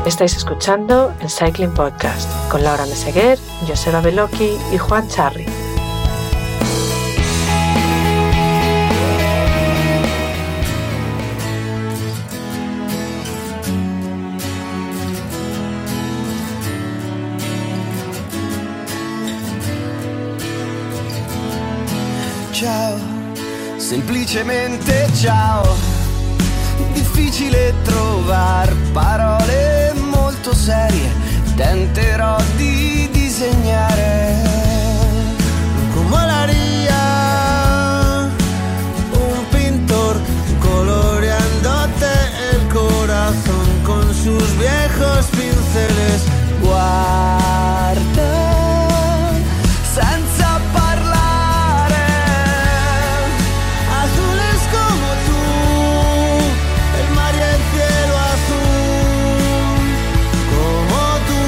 Estáis escuchando el Cycling Podcast con Laura Meseguer, Joseba Beloki y Juan Charri. Ciao, semplicemente ciao. Difficile trovar parole molto serie. Tenterò di disegnare como lo haría un pintor, coloreándote el corazón con sus viejos pinceles. Guarda senza parlare, azules como tú, el mar y el cielo azul como tú.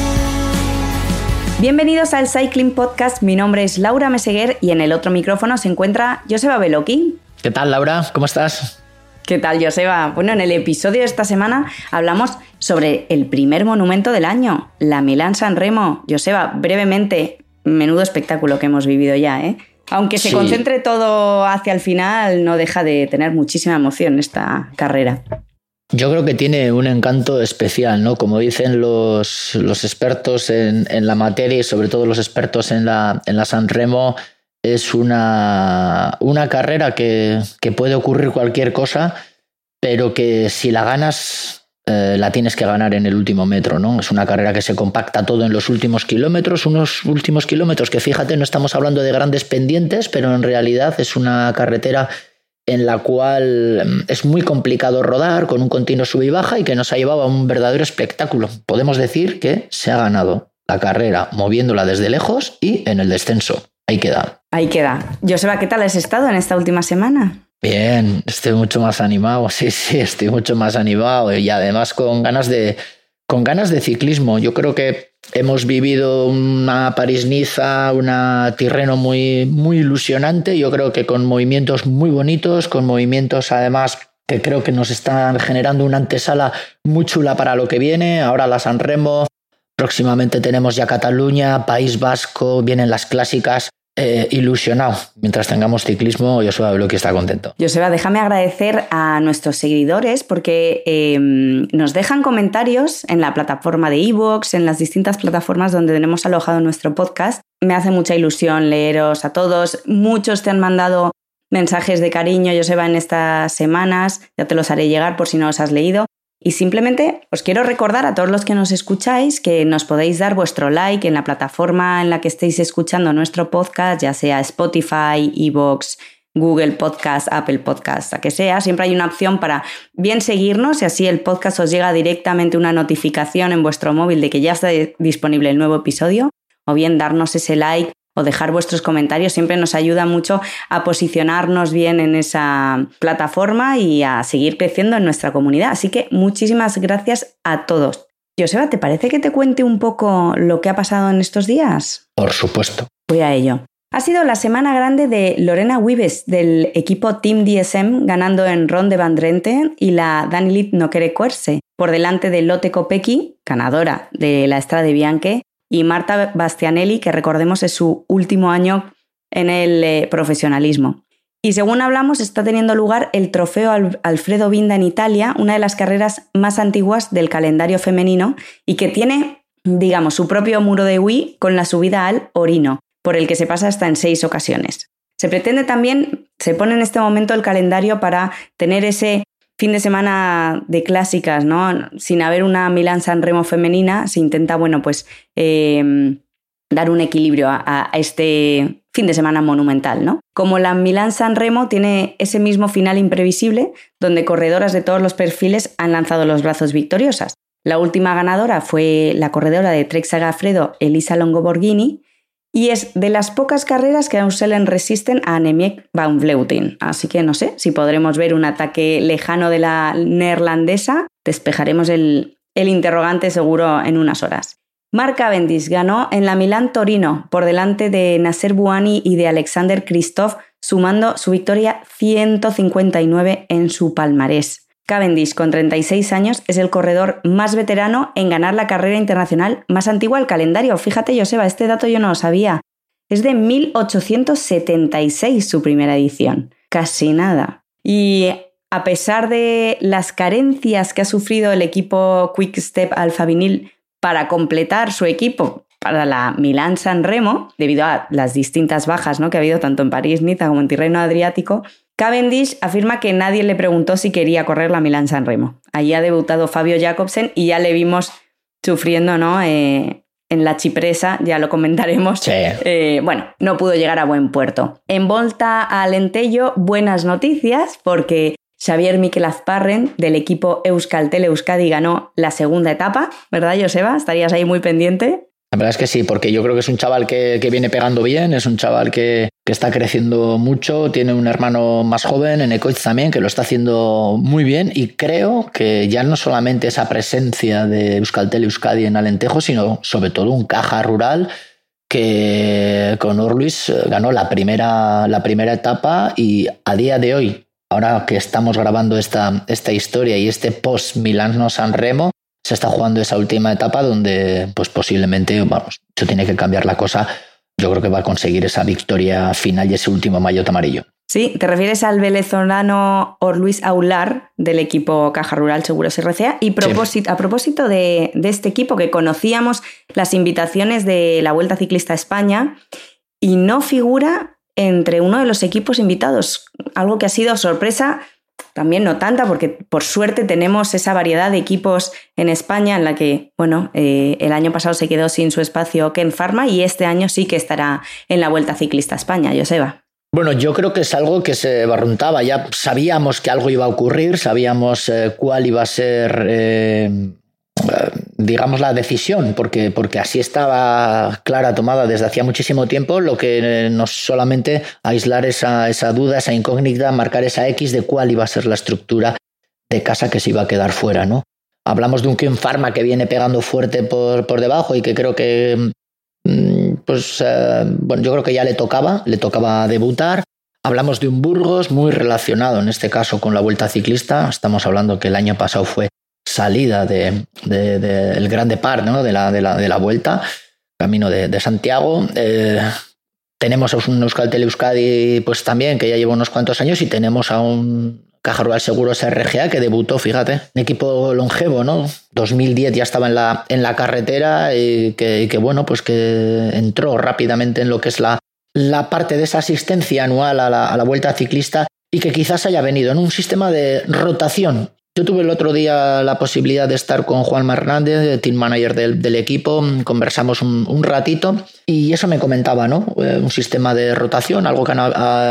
Bienvenidos al Cycling Podcast, mi nombre es Laura Meseguer y en el otro micrófono se encuentra Joseba Beloki. ¿Qué tal, Laura? ¿Cómo estás? ¿Qué tal, Joseba? Bueno, en el episodio de esta semana hablamos sobre el primer monumento del año, la Milán-San Remo. Joseba, brevemente, menudo espectáculo que hemos vivido ya, ¿eh? Aunque se concentre todo hacia el final, no deja de tener muchísima emoción esta carrera. Yo creo que tiene un encanto especial, ¿no? Como dicen los expertos en la materia y sobre todo los expertos en la San Remo, es una carrera que puede ocurrir cualquier cosa, pero que si la ganas, la tienes que ganar en el último metro, ¿no? Es una carrera que se compacta todo en los últimos kilómetros, unos últimos kilómetros que, fíjate, no estamos hablando de grandes pendientes, pero en realidad es una carretera en la cual es muy complicado rodar, con un continuo sub y baja, y que nos ha llevado a un verdadero espectáculo. Podemos decir que se ha ganado la carrera moviéndola desde lejos y en el descenso. Ahí queda. Ahí queda. Joseba, ¿qué tal has estado en esta última semana? Bien, estoy mucho más animado. Sí, estoy mucho más animado y además con ganas de ciclismo. Yo creo que hemos vivido una París-Niza, una Tirreno muy, muy ilusionante. Yo creo que con movimientos muy bonitos, con movimientos además que creo que nos están generando una antesala muy chula para lo que viene. Ahora la San Remo, próximamente tenemos ya Cataluña, País Vasco, vienen las clásicas. Ilusionado. Mientras tengamos ciclismo, Joseba Beloki está contento. Joseba, déjame agradecer a nuestros seguidores porque nos dejan comentarios en la plataforma de iVoox, en las distintas plataformas donde tenemos alojado nuestro podcast. Me hace mucha ilusión leeros a todos. Muchos te han mandado mensajes de cariño, Joseba, en estas semanas. Ya te los haré llegar por si no los has leído. Y simplemente os quiero recordar a todos los que nos escucháis que nos podéis dar vuestro like en la plataforma en la que estéis escuchando nuestro podcast, ya sea Spotify, iVoox, Google Podcast, Apple Podcast, a que sea. Siempre hay una opción para bien seguirnos y así el podcast os llega directamente una notificación en vuestro móvil de que ya está disponible el nuevo episodio, o bien darnos ese like o dejar vuestros comentarios. Siempre nos ayuda mucho a posicionarnos bien en esa plataforma y a seguir creciendo en nuestra comunidad. Así que muchísimas gracias a todos. Joseba, ¿te parece que te cuente un poco lo que ha pasado en estos días? Por supuesto. Voy a ello. Ha sido la semana grande de Lorena Wiebes del equipo Team DSM, ganando en Ronde van Drenthe, y la Danielit Nokere-Koerse, por delante de Lotte Kopecky, ganadora de la Strade Bianche, y Marta Bastianelli, que recordemos es su último año en el profesionalismo. Y según hablamos, está teniendo lugar el Trofeo Alfredo Binda en Italia, una de las carreras más antiguas del calendario femenino y que tiene, digamos, su propio muro de Wii con la subida al Orino, por el que se pasa hasta en 6 ocasiones. Se pretende también, se pone en este momento el calendario para tener ese fin de semana de clásicas, ¿no? Sin haber una Milán-San Remo femenina, se intenta, bueno, pues dar un equilibrio a este fin de semana monumental, ¿no? Como la Milán-San Remo tiene ese mismo final imprevisible, donde corredoras de todos los perfiles han lanzado los brazos victoriosas. La última ganadora fue la corredora de Trek Segafredo, Elisa Longo Borghini, y es de las pocas carreras que aún se le resisten a Annemiek van Vleuten. Así que no sé si podremos ver un ataque lejano de la neerlandesa. Despejaremos el interrogante seguro en unas horas. Mark Cavendish ganó en la Milán-Torino por delante de Nasser Bouhanni y de Alexander Kristoff, sumando su victoria 159 en su palmarés. Cavendish, con 36 años, es el corredor más veterano en ganar la carrera internacional más antigua del calendario. Fíjate, Joseba, este dato yo no lo sabía. Es de 1876 su primera edición. Casi nada. Y a pesar de las carencias que ha sufrido el equipo Quick Step Alfa Vinyl para completar su equipo para la Milán-San Remo, debido a las distintas bajas, ¿no?, que ha habido tanto en París-Niza como en Tirreno Adriático, Cavendish afirma que nadie le preguntó si quería correr la Milán-San Remo. Allí ha debutado Fabio Jakobsen y ya le vimos sufriendo, ¿no?, en la Cipresa, ya lo comentaremos. Sí. Bueno, no pudo llegar a buen puerto. En Volta a Alentejo, buenas noticias, porque Xavier Miquel Azparren, del equipo Euskaltel Euskadi, ganó la segunda etapa, ¿verdad, Joseba? ¿Estarías ahí muy pendiente? La verdad es que sí, porque yo creo que es un chaval que viene pegando bien, es un chaval que está creciendo mucho, tiene un hermano más joven, Enecoitz también, que lo está haciendo muy bien, y creo que ya no solamente esa presencia de Euskaltel Euskadi en Alentejo, sino sobre todo un Caja Rural que con Orluis ganó la primera etapa, y a día de hoy, ahora que estamos grabando esta historia y este post-Milano-San Remo, se está jugando esa última etapa donde pues posiblemente, vamos, se tiene que cambiar la cosa. Yo creo que va a conseguir esa victoria final y ese último maillot amarillo. Sí, te refieres al venezolano Orluis Aular del equipo Caja Rural Seguros RCA. Y sí. A propósito de este equipo, que conocíamos las invitaciones de la Vuelta Ciclista a España y no figura entre uno de los equipos invitados, algo que ha sido sorpresa. También no tanta, porque por suerte tenemos esa variedad de equipos en España en la que, bueno, el año pasado se quedó sin su espacio Ken Pharma y este año sí que estará en la Vuelta Ciclista a España, Joseba. Bueno, yo creo que es algo que se barruntaba. Ya sabíamos que algo iba a ocurrir, sabíamos cuál iba a ser, digamos, la decisión, porque así estaba clara, tomada desde hacía muchísimo tiempo, lo que no solamente aislar esa duda, esa incógnita, marcar esa X de cuál iba a ser la estructura de casa que se iba a quedar fuera, ¿no? Hablamos de un Ken Pharma que viene pegando fuerte por debajo y que creo que, bueno, yo creo que ya le tocaba debutar. Hablamos de un Burgos muy relacionado en este caso con la Vuelta Ciclista. Estamos hablando que el año pasado fue salida del Gran Depart, ¿no?, de la Vuelta, camino de Santiago. Tenemos a un Euskaltel Euskadi pues también, que ya lleva unos cuantos años, y tenemos a un Caja Rural Seguros RGA que debutó, fíjate, un equipo longevo, ¿no? 2010 ya estaba en la carretera y que bueno, pues que entró rápidamente en lo que es la parte de esa asistencia anual a la Vuelta Ciclista, y que quizás haya venido en un sistema de rotación. Yo tuve el otro día la posibilidad de estar con Juanma Hernández, team manager del equipo, conversamos un ratito y eso me comentaba, ¿no? Un sistema de rotación, algo que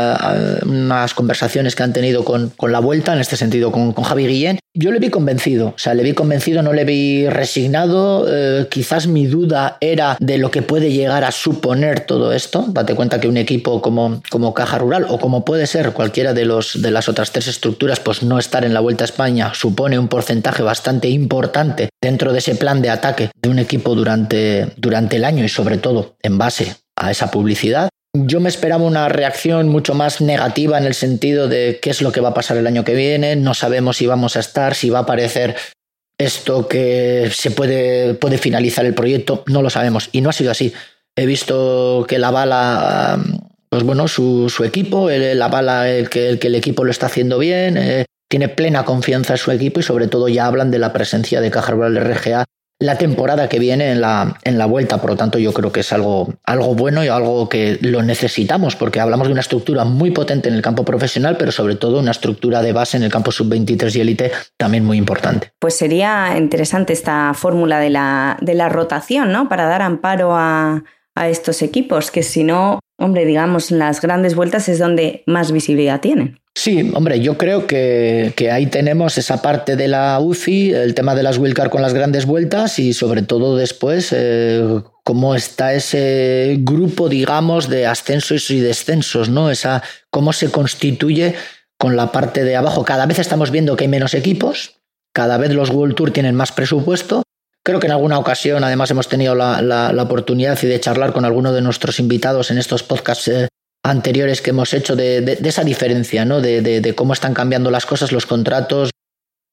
unas conversaciones que han tenido con la Vuelta, en este sentido con Javi Guillén. Yo le vi convencido, no le vi resignado. Quizás mi duda era de lo que puede llegar a suponer todo esto. Date cuenta que un equipo como Caja Rural, o como puede ser cualquiera de las otras tres estructuras, pues no estar en la Vuelta a España supone un porcentaje bastante importante dentro de ese plan de ataque de un equipo durante el año, y sobre todo en base a esa publicidad. Yo me esperaba una reacción mucho más negativa, en el sentido de qué es lo que va a pasar el año que viene, no sabemos si vamos a estar, si va a aparecer esto que se puede finalizar el proyecto, no lo sabemos, y no ha sido así. He visto que la bala, pues bueno, su equipo, la bala, que el equipo lo está haciendo bien, tiene plena confianza en su equipo, y sobre todo ya hablan de la presencia de Caja Rural RGA la temporada que viene en la Vuelta. Por lo tanto, yo creo que es algo bueno y algo que lo necesitamos, porque hablamos de una estructura muy potente en el campo profesional, pero sobre todo una estructura de base en el campo sub-23 y élite también muy importante. Pues sería interesante esta fórmula de la rotación, ¿no?, para dar amparo a estos equipos, que si no, hombre, digamos, las grandes vueltas es donde más visibilidad tienen. Sí, hombre, yo creo que ahí tenemos esa parte de la UCI, el tema de las wildcard con las grandes vueltas, y sobre todo después cómo está ese grupo, digamos, de ascensos y descensos, ¿no? Cómo se constituye con la parte de abajo. Cada vez estamos viendo que hay menos equipos, cada vez los World Tour tienen más presupuesto. Creo que en alguna ocasión además hemos tenido la oportunidad de charlar con alguno de nuestros invitados en estos podcasts anteriores que hemos hecho de esa diferencia, ¿no? De cómo están cambiando las cosas, los contratos,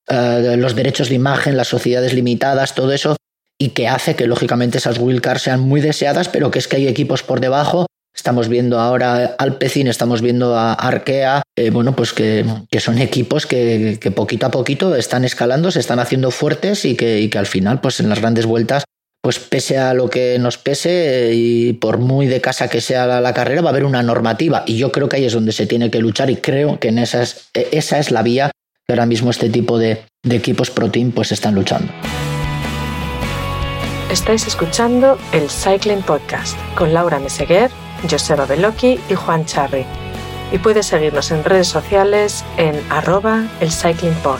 los derechos de imagen, las sociedades limitadas, todo eso, y que hace que lógicamente esas wildcards sean muy deseadas, pero que es que hay equipos por debajo. Estamos viendo ahora Alpecin, estamos viendo a Arkea, pues que son equipos que poquito a poquito están escalando, se están haciendo fuertes y que al final, pues en las grandes vueltas, pues pese a lo que nos pese y por muy de casa que sea la carrera, va a haber una normativa. Y yo creo que ahí es donde se tiene que luchar y creo que esa es la vía que ahora mismo este tipo de equipos Pro Team pues están luchando. Estáis escuchando el Cycling Podcast con Laura Meseguer, Joseba Bellocchi y Juan Charri. Y puedes seguirnos en redes sociales en @elcyclingpod.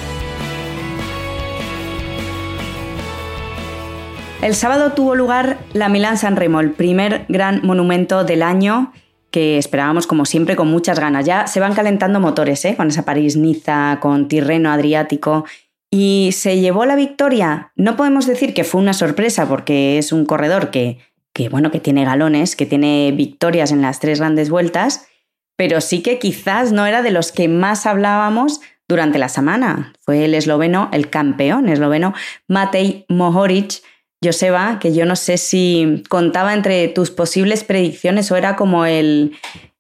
El sábado tuvo lugar la Milán-San Remo, el primer gran monumento del año que esperábamos como siempre con muchas ganas. Ya se van calentando motores, con esa París-Niza, con Tirreno Adriático, y se llevó la victoria. No podemos decir que fue una sorpresa porque es un corredor que tiene galones, que tiene victorias en las 3 grandes vueltas, pero sí que quizás no era de los que más hablábamos durante la semana. Fue el campeón esloveno Matej Mohoric. Joseba, que yo no sé si contaba entre tus posibles predicciones o era como el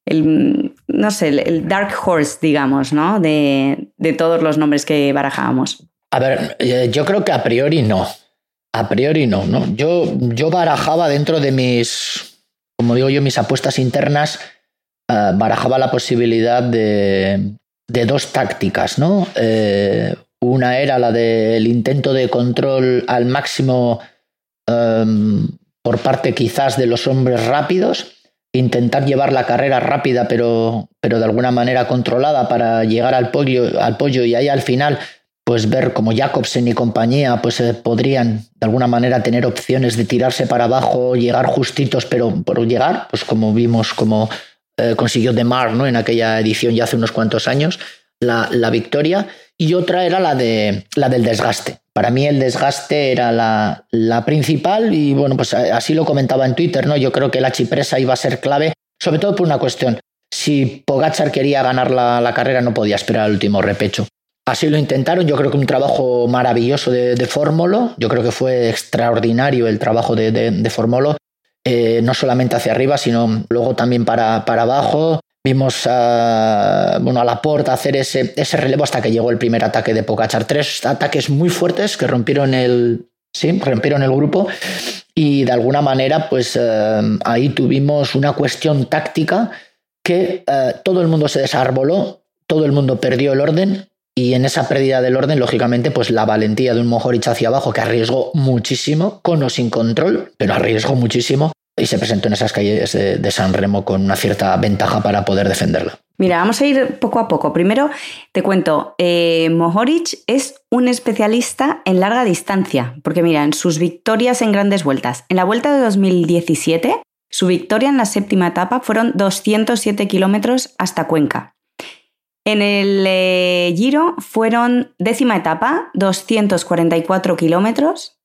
dark horse, digamos, ¿no? De todos los nombres que barajábamos. A ver, yo creo que a priori no. A priori no. Yo barajaba dentro de mis apuestas internas, barajaba la posibilidad de 2 tácticas, ¿no? Una era la del intento de control al máximo por parte quizás de los hombres rápidos, intentar llevar la carrera rápida pero de alguna manera controlada para llegar al podio y ahí al final pues ver como Jacobsen y compañía pues podrían de alguna manera tener opciones de tirarse para abajo, llegar justitos, pero por llegar, pues como vimos como consiguió Demar, ¿no? En aquella edición ya hace unos cuantos años, la victoria. Y otra era la del desgaste. Para mí el desgaste era la principal y pues así lo comentaba en Twitter, ¿no? Yo creo que la Cipressa iba a ser clave, sobre todo por una cuestión. Si Pogačar quería ganar la carrera no podía esperar al último repecho. Así lo intentaron, yo creo que un trabajo maravilloso de Formolo, yo creo que fue extraordinario el trabajo de Formolo, no solamente hacia arriba, sino luego también para abajo. Vimos a Laporte hacer ese relevo hasta que llegó el primer ataque de Pogačar. 3 ataques muy fuertes que rompieron el grupo y de alguna manera pues ahí tuvimos una cuestión táctica que todo el mundo se desarboló, todo el mundo perdió el orden y en esa pérdida del orden lógicamente pues la valentía de un Mohoric hacia abajo que arriesgó muchísimo, con o sin control, pero arriesgó muchísimo. Y se presentó en esas calles de San Remo con una cierta ventaja para poder defenderla. Mira, vamos a ir poco a poco. Primero te cuento, Mohoric es un especialista en larga distancia, porque mira, en sus victorias en grandes vueltas, en la vuelta de 2017, su victoria en la 7ª etapa fueron 207 kilómetros hasta Cuenca. En el Giro fueron 10ª etapa, 244 kilómetros,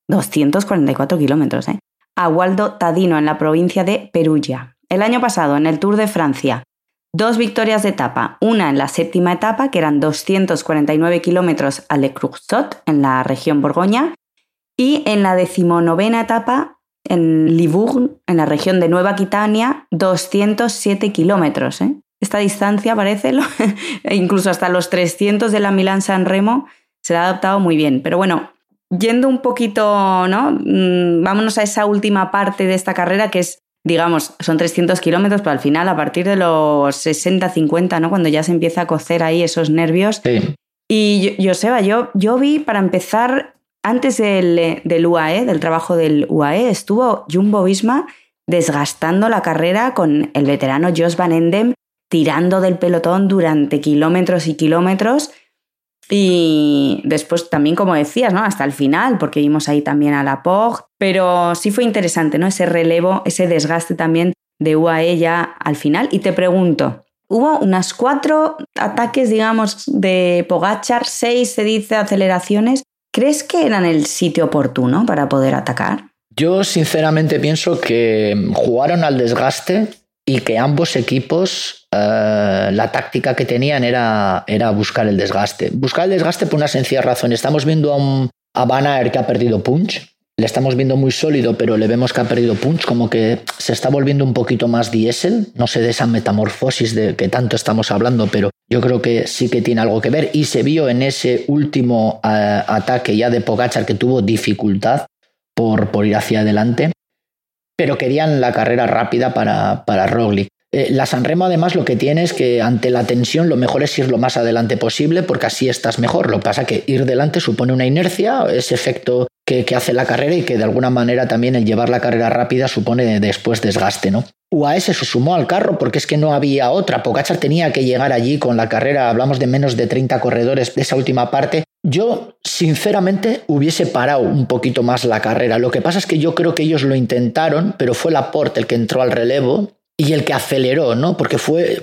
a Gualdo Tadino en la provincia de Perugia. El año pasado, en el Tour de Francia, 2 victorias de etapa, una en la 7ª etapa, que eran 249 kilómetros a Le Cruxot, en la región Borgoña, y en la 19ª etapa, en Libourne, en la región de Nueva Aquitania, 207 kilómetros. Esta distancia parece, incluso hasta los 300 de la Milán-San Remo, se la ha adaptado muy bien. Pero bueno, yendo un poquito, ¿no? Vámonos a esa última parte de esta carrera que es, digamos, son 300 kilómetros, pero al final a partir de los 60-50, ¿no? Cuando ya se empieza a cocer ahí esos nervios. Sí. Y Joseba, yo vi, para empezar, antes del UAE, del trabajo del UAE, estuvo Jumbo-Visma desgastando la carrera con el veterano Jos Van Endem, tirando del pelotón durante kilómetros y kilómetros. Y después también, como decías, ¿no? Hasta el final, porque vimos ahí también a Laporte, pero sí fue interesante, ¿no? Ese relevo, ese desgaste también de UAE ya al final. Y te pregunto, hubo unas 4 ataques, digamos, de Pogačar, 6 se dice aceleraciones. ¿Crees que eran el sitio oportuno para poder atacar? Yo sinceramente pienso que jugaron al desgaste y que ambos equipos, la táctica que tenían era buscar el desgaste. Buscar el desgaste por una sencilla razón. Estamos viendo a Van Aert que ha perdido punch. Le estamos viendo muy sólido, pero le vemos que ha perdido punch, como que se está volviendo un poquito más diésel. No sé de esa metamorfosis de que tanto estamos hablando, pero yo creo que sí que tiene algo que ver. Y se vio en ese último ataque ya de Pogačar que tuvo dificultad por ir hacia adelante, pero querían la carrera rápida para Roglic. La Sanremo además lo que tiene es que ante la tensión lo mejor es ir lo más adelante posible porque así estás mejor. Lo que pasa es que ir delante supone una inercia, ese efecto que hace la carrera y que de alguna manera también el llevar la carrera rápida supone después desgaste, ¿no? UAE se sumó al carro porque es que no había otra. Pogačar tenía que llegar allí con la carrera, hablamos de menos de 30 corredores de esa última parte. Yo, sinceramente, hubiese parado un poquito más la carrera. Lo que pasa es que yo creo que ellos lo intentaron, pero fue Laporte el que entró al relevo y el que aceleró, ¿no? Porque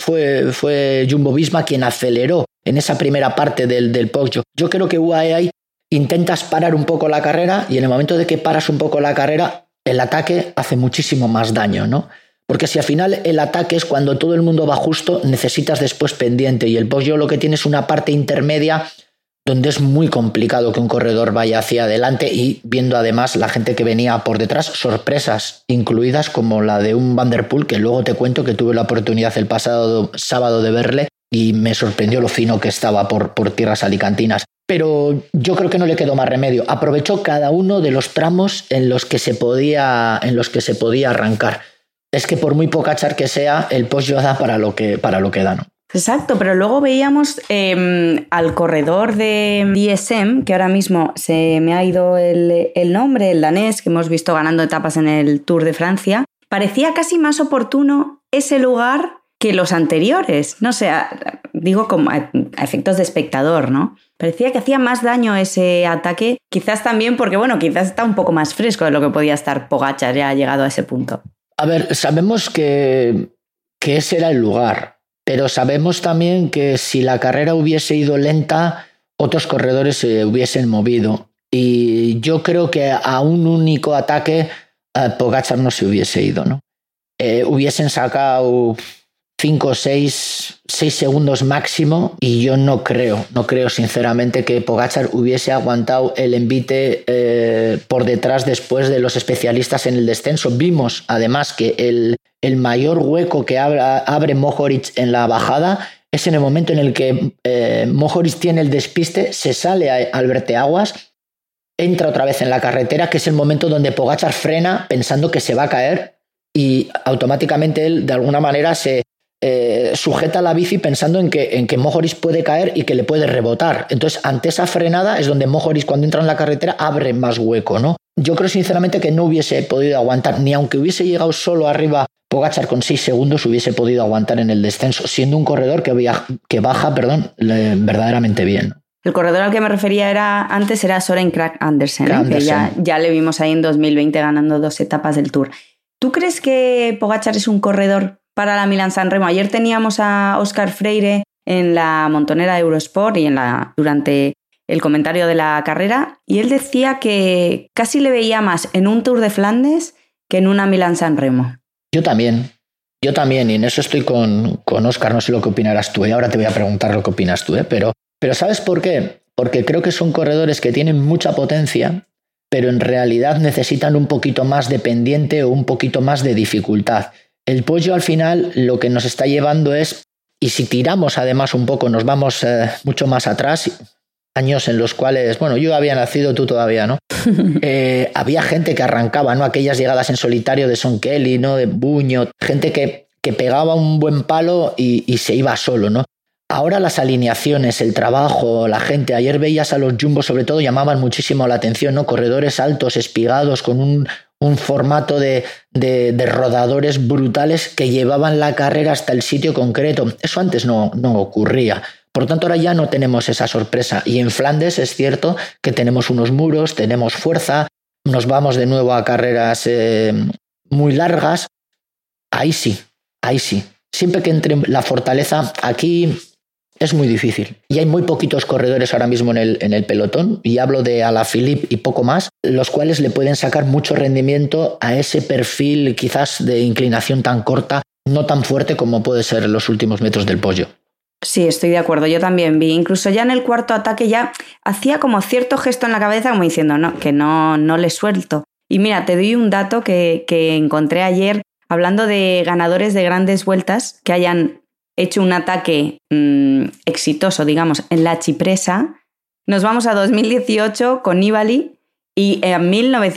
fue Jumbo-Visma quien aceleró en esa primera parte del Poggio. Yo creo que UAE ahí intentas parar un poco la carrera y en el momento de que paras un poco la carrera, el ataque hace muchísimo más daño, ¿no? Porque si al final el ataque es cuando todo el mundo va justo, necesitas después pendiente y el Poggio lo que tiene es una parte intermedia donde es muy complicado que un corredor vaya hacia adelante y viendo además la gente que venía por detrás, sorpresas incluidas como la de un Van der Poel que luego te cuento que tuve la oportunidad el pasado sábado de verle y me sorprendió lo fino que estaba por tierras alicantinas. Pero yo creo que no le quedó más remedio. Aprovechó cada uno de los tramos en los que se podía arrancar. Es que por muy Pogačar que sea, el Poggio da para lo que da, ¿no? Exacto, pero luego veíamos al corredor de DSM, que ahora mismo se me ha ido el nombre, el danés, que hemos visto ganando etapas en el Tour de Francia. Parecía casi más oportuno ese lugar que los anteriores. No sé, digo como a efectos de espectador, ¿no? Parecía que hacía más daño ese ataque, quizás también porque, bueno, quizás está un poco más fresco de lo que podía estar Pogačar ya llegado a ese punto. A ver, sabemos que ese era el lugar. Pero sabemos también que si la carrera hubiese ido lenta, otros corredores se hubiesen movido. Y yo creo que a un único ataque Pogačar no se hubiese ido, ¿no? Hubiesen sacado 5 o 6 segundos máximo y yo no creo sinceramente que Pogačar hubiese aguantado el envite por detrás después de los especialistas en el descenso. Vimos además que el mayor hueco que abre Mohoric en la bajada es en el momento en el que Mohoric tiene el despiste, se sale a Alberteaguas, entra otra vez en la carretera, que es el momento donde Pogačar frena pensando que se va a caer y automáticamente él de alguna manera se sujeta la bici pensando en que Mohoric puede caer y que le puede rebotar. Entonces ante esa frenada es donde Mohoric cuando entra en la carretera abre más hueco, ¿no? Yo creo sinceramente que no hubiese podido aguantar, ni aunque hubiese llegado solo arriba Pogačar con 6 segundos hubiese podido aguantar en el descenso, siendo un corredor que baja verdaderamente bien. El corredor al que me refería antes era Søren Kragh Andersen, que ya le vimos ahí en 2020 ganando 2 etapas del Tour. ¿Tú crees que Pogačar es un corredor para la Milán-San Remo? Ayer teníamos a Óscar Freire en la montonera de Eurosport y durante el comentario de la carrera, y él decía que casi le veía más en un Tour de Flandes que en una Milán-San Remo. Yo también, y en eso estoy con Óscar, no sé lo que opinarás tú, ahora te voy a preguntar lo que opinas tú, pero ¿sabes por qué? Porque creo que son corredores que tienen mucha potencia, pero en realidad necesitan un poquito más de pendiente o un poquito más de dificultad. El Poggio al final lo que nos está llevando es, y si tiramos además un poco, nos vamos mucho más atrás, años en los cuales, bueno, yo había nacido, tú todavía, ¿no? Había gente que arrancaba, ¿no? Aquellas llegadas en solitario de Sean Kelly, ¿no? De Buño, gente que pegaba un buen palo y se iba solo, ¿no? Ahora las alineaciones, el trabajo, la gente, ayer veías a los Jumbo sobre todo, llamaban muchísimo la atención, ¿no? Corredores altos, espigados, con un formato de rodadores brutales que llevaban la carrera hasta el sitio concreto. Eso antes no ocurría. Por lo tanto, ahora ya no tenemos esa sorpresa. Y en Flandes es cierto que tenemos unos muros, tenemos fuerza, nos vamos de nuevo a carreras muy largas. Ahí sí. Siempre que entre la fortaleza, aquí es muy difícil. Y hay muy poquitos corredores ahora mismo en el pelotón, y hablo de Alaphilippe y poco más, los cuales le pueden sacar mucho rendimiento a ese perfil quizás de inclinación tan corta no tan fuerte como puede ser en los últimos metros del podio. Sí, estoy de acuerdo, yo también vi, incluso ya en el cuarto ataque ya hacía como cierto gesto en la cabeza como diciendo que no le suelto. Y mira, te doy un dato que encontré ayer hablando de ganadores de grandes vueltas que hayan hecho un ataque exitoso, digamos, en la Cipressa. Nos vamos a 2018 con Nibali y en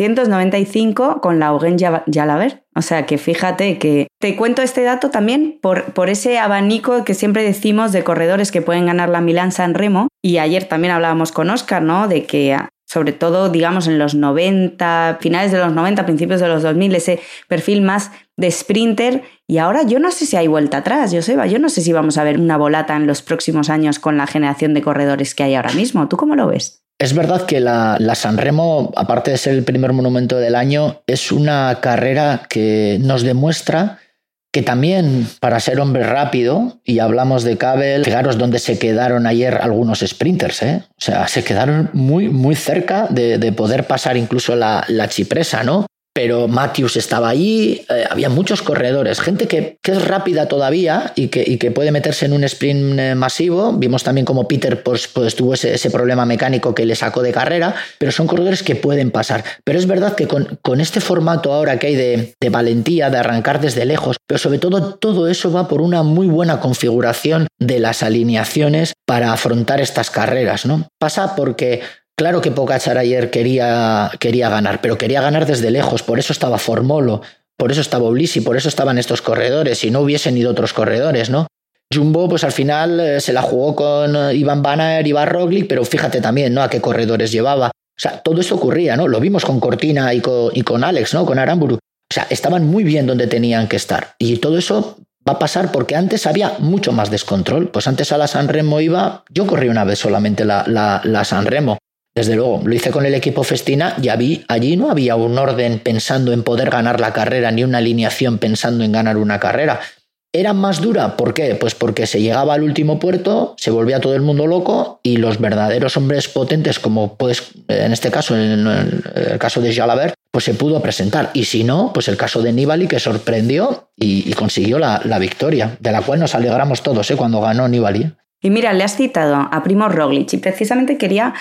1995 con Laurent Jalabert. O sea que fíjate que te cuento este dato también por ese abanico que siempre decimos de corredores que pueden ganar la Milán-San Remo. Y ayer también hablábamos con Óscar, ¿no? De que sobre todo, digamos, en los 90, finales de los 90, principios de los 2000, ese perfil más de sprinter. Y ahora yo no sé si hay vuelta atrás, Joseba. Yo no sé si vamos a ver una volata en los próximos años con la generación de corredores que hay ahora mismo. ¿Tú cómo lo ves? Es verdad que la San Remo, aparte de ser el primer monumento del año, es una carrera que nos demuestra que también para ser hombre rápido, y hablamos de Cabell, fijaros dónde se quedaron ayer algunos sprinters, ¿eh? O sea, se quedaron muy, muy cerca de poder pasar incluso la Cipressa, ¿no? Pero Matthews estaba allí, había muchos corredores, gente que es rápida todavía y que puede meterse en un sprint masivo. Vimos también como Peter pues tuvo ese problema mecánico que le sacó de carrera, pero son corredores que pueden pasar. Pero es verdad que con este formato ahora que hay de valentía, de arrancar desde lejos, pero sobre todo eso va por una muy buena configuración de las alineaciones para afrontar estas carreras, ¿no? Pasa porque claro que Pogačar ayer quería ganar, pero quería ganar desde lejos, por eso estaba Formolo, por eso estaba Ulissi, por eso estaban estos corredores, si no hubiesen ido otros corredores, ¿no? Jumbo, pues al final se la jugó con Ivan Van Aert, Ivan Roglic, pero fíjate también, ¿no? A qué corredores llevaba. O sea, todo eso ocurría, ¿no? Lo vimos con Cortina y con Alex, ¿no? Con Aramburu. O sea, estaban muy bien donde tenían que estar. Y todo eso va a pasar porque antes había mucho más descontrol. Pues antes a la San Remo iba, yo corrí una vez solamente la San Remo. Desde luego, lo hice con el equipo Festina y allí no había un orden pensando en poder ganar la carrera, ni una alineación pensando en ganar una carrera. ¿Era más dura? ¿Por qué? Pues porque se llegaba al último puerto, se volvía todo el mundo loco y los verdaderos hombres potentes, como pues en este caso, en el caso de Jalabert, pues se pudo presentar. Y si no, pues el caso de Nibali, que sorprendió y consiguió la victoria, de la cual nos alegramos todos cuando ganó Nibali. Y mira, le has citado a Primo Roglic y precisamente quería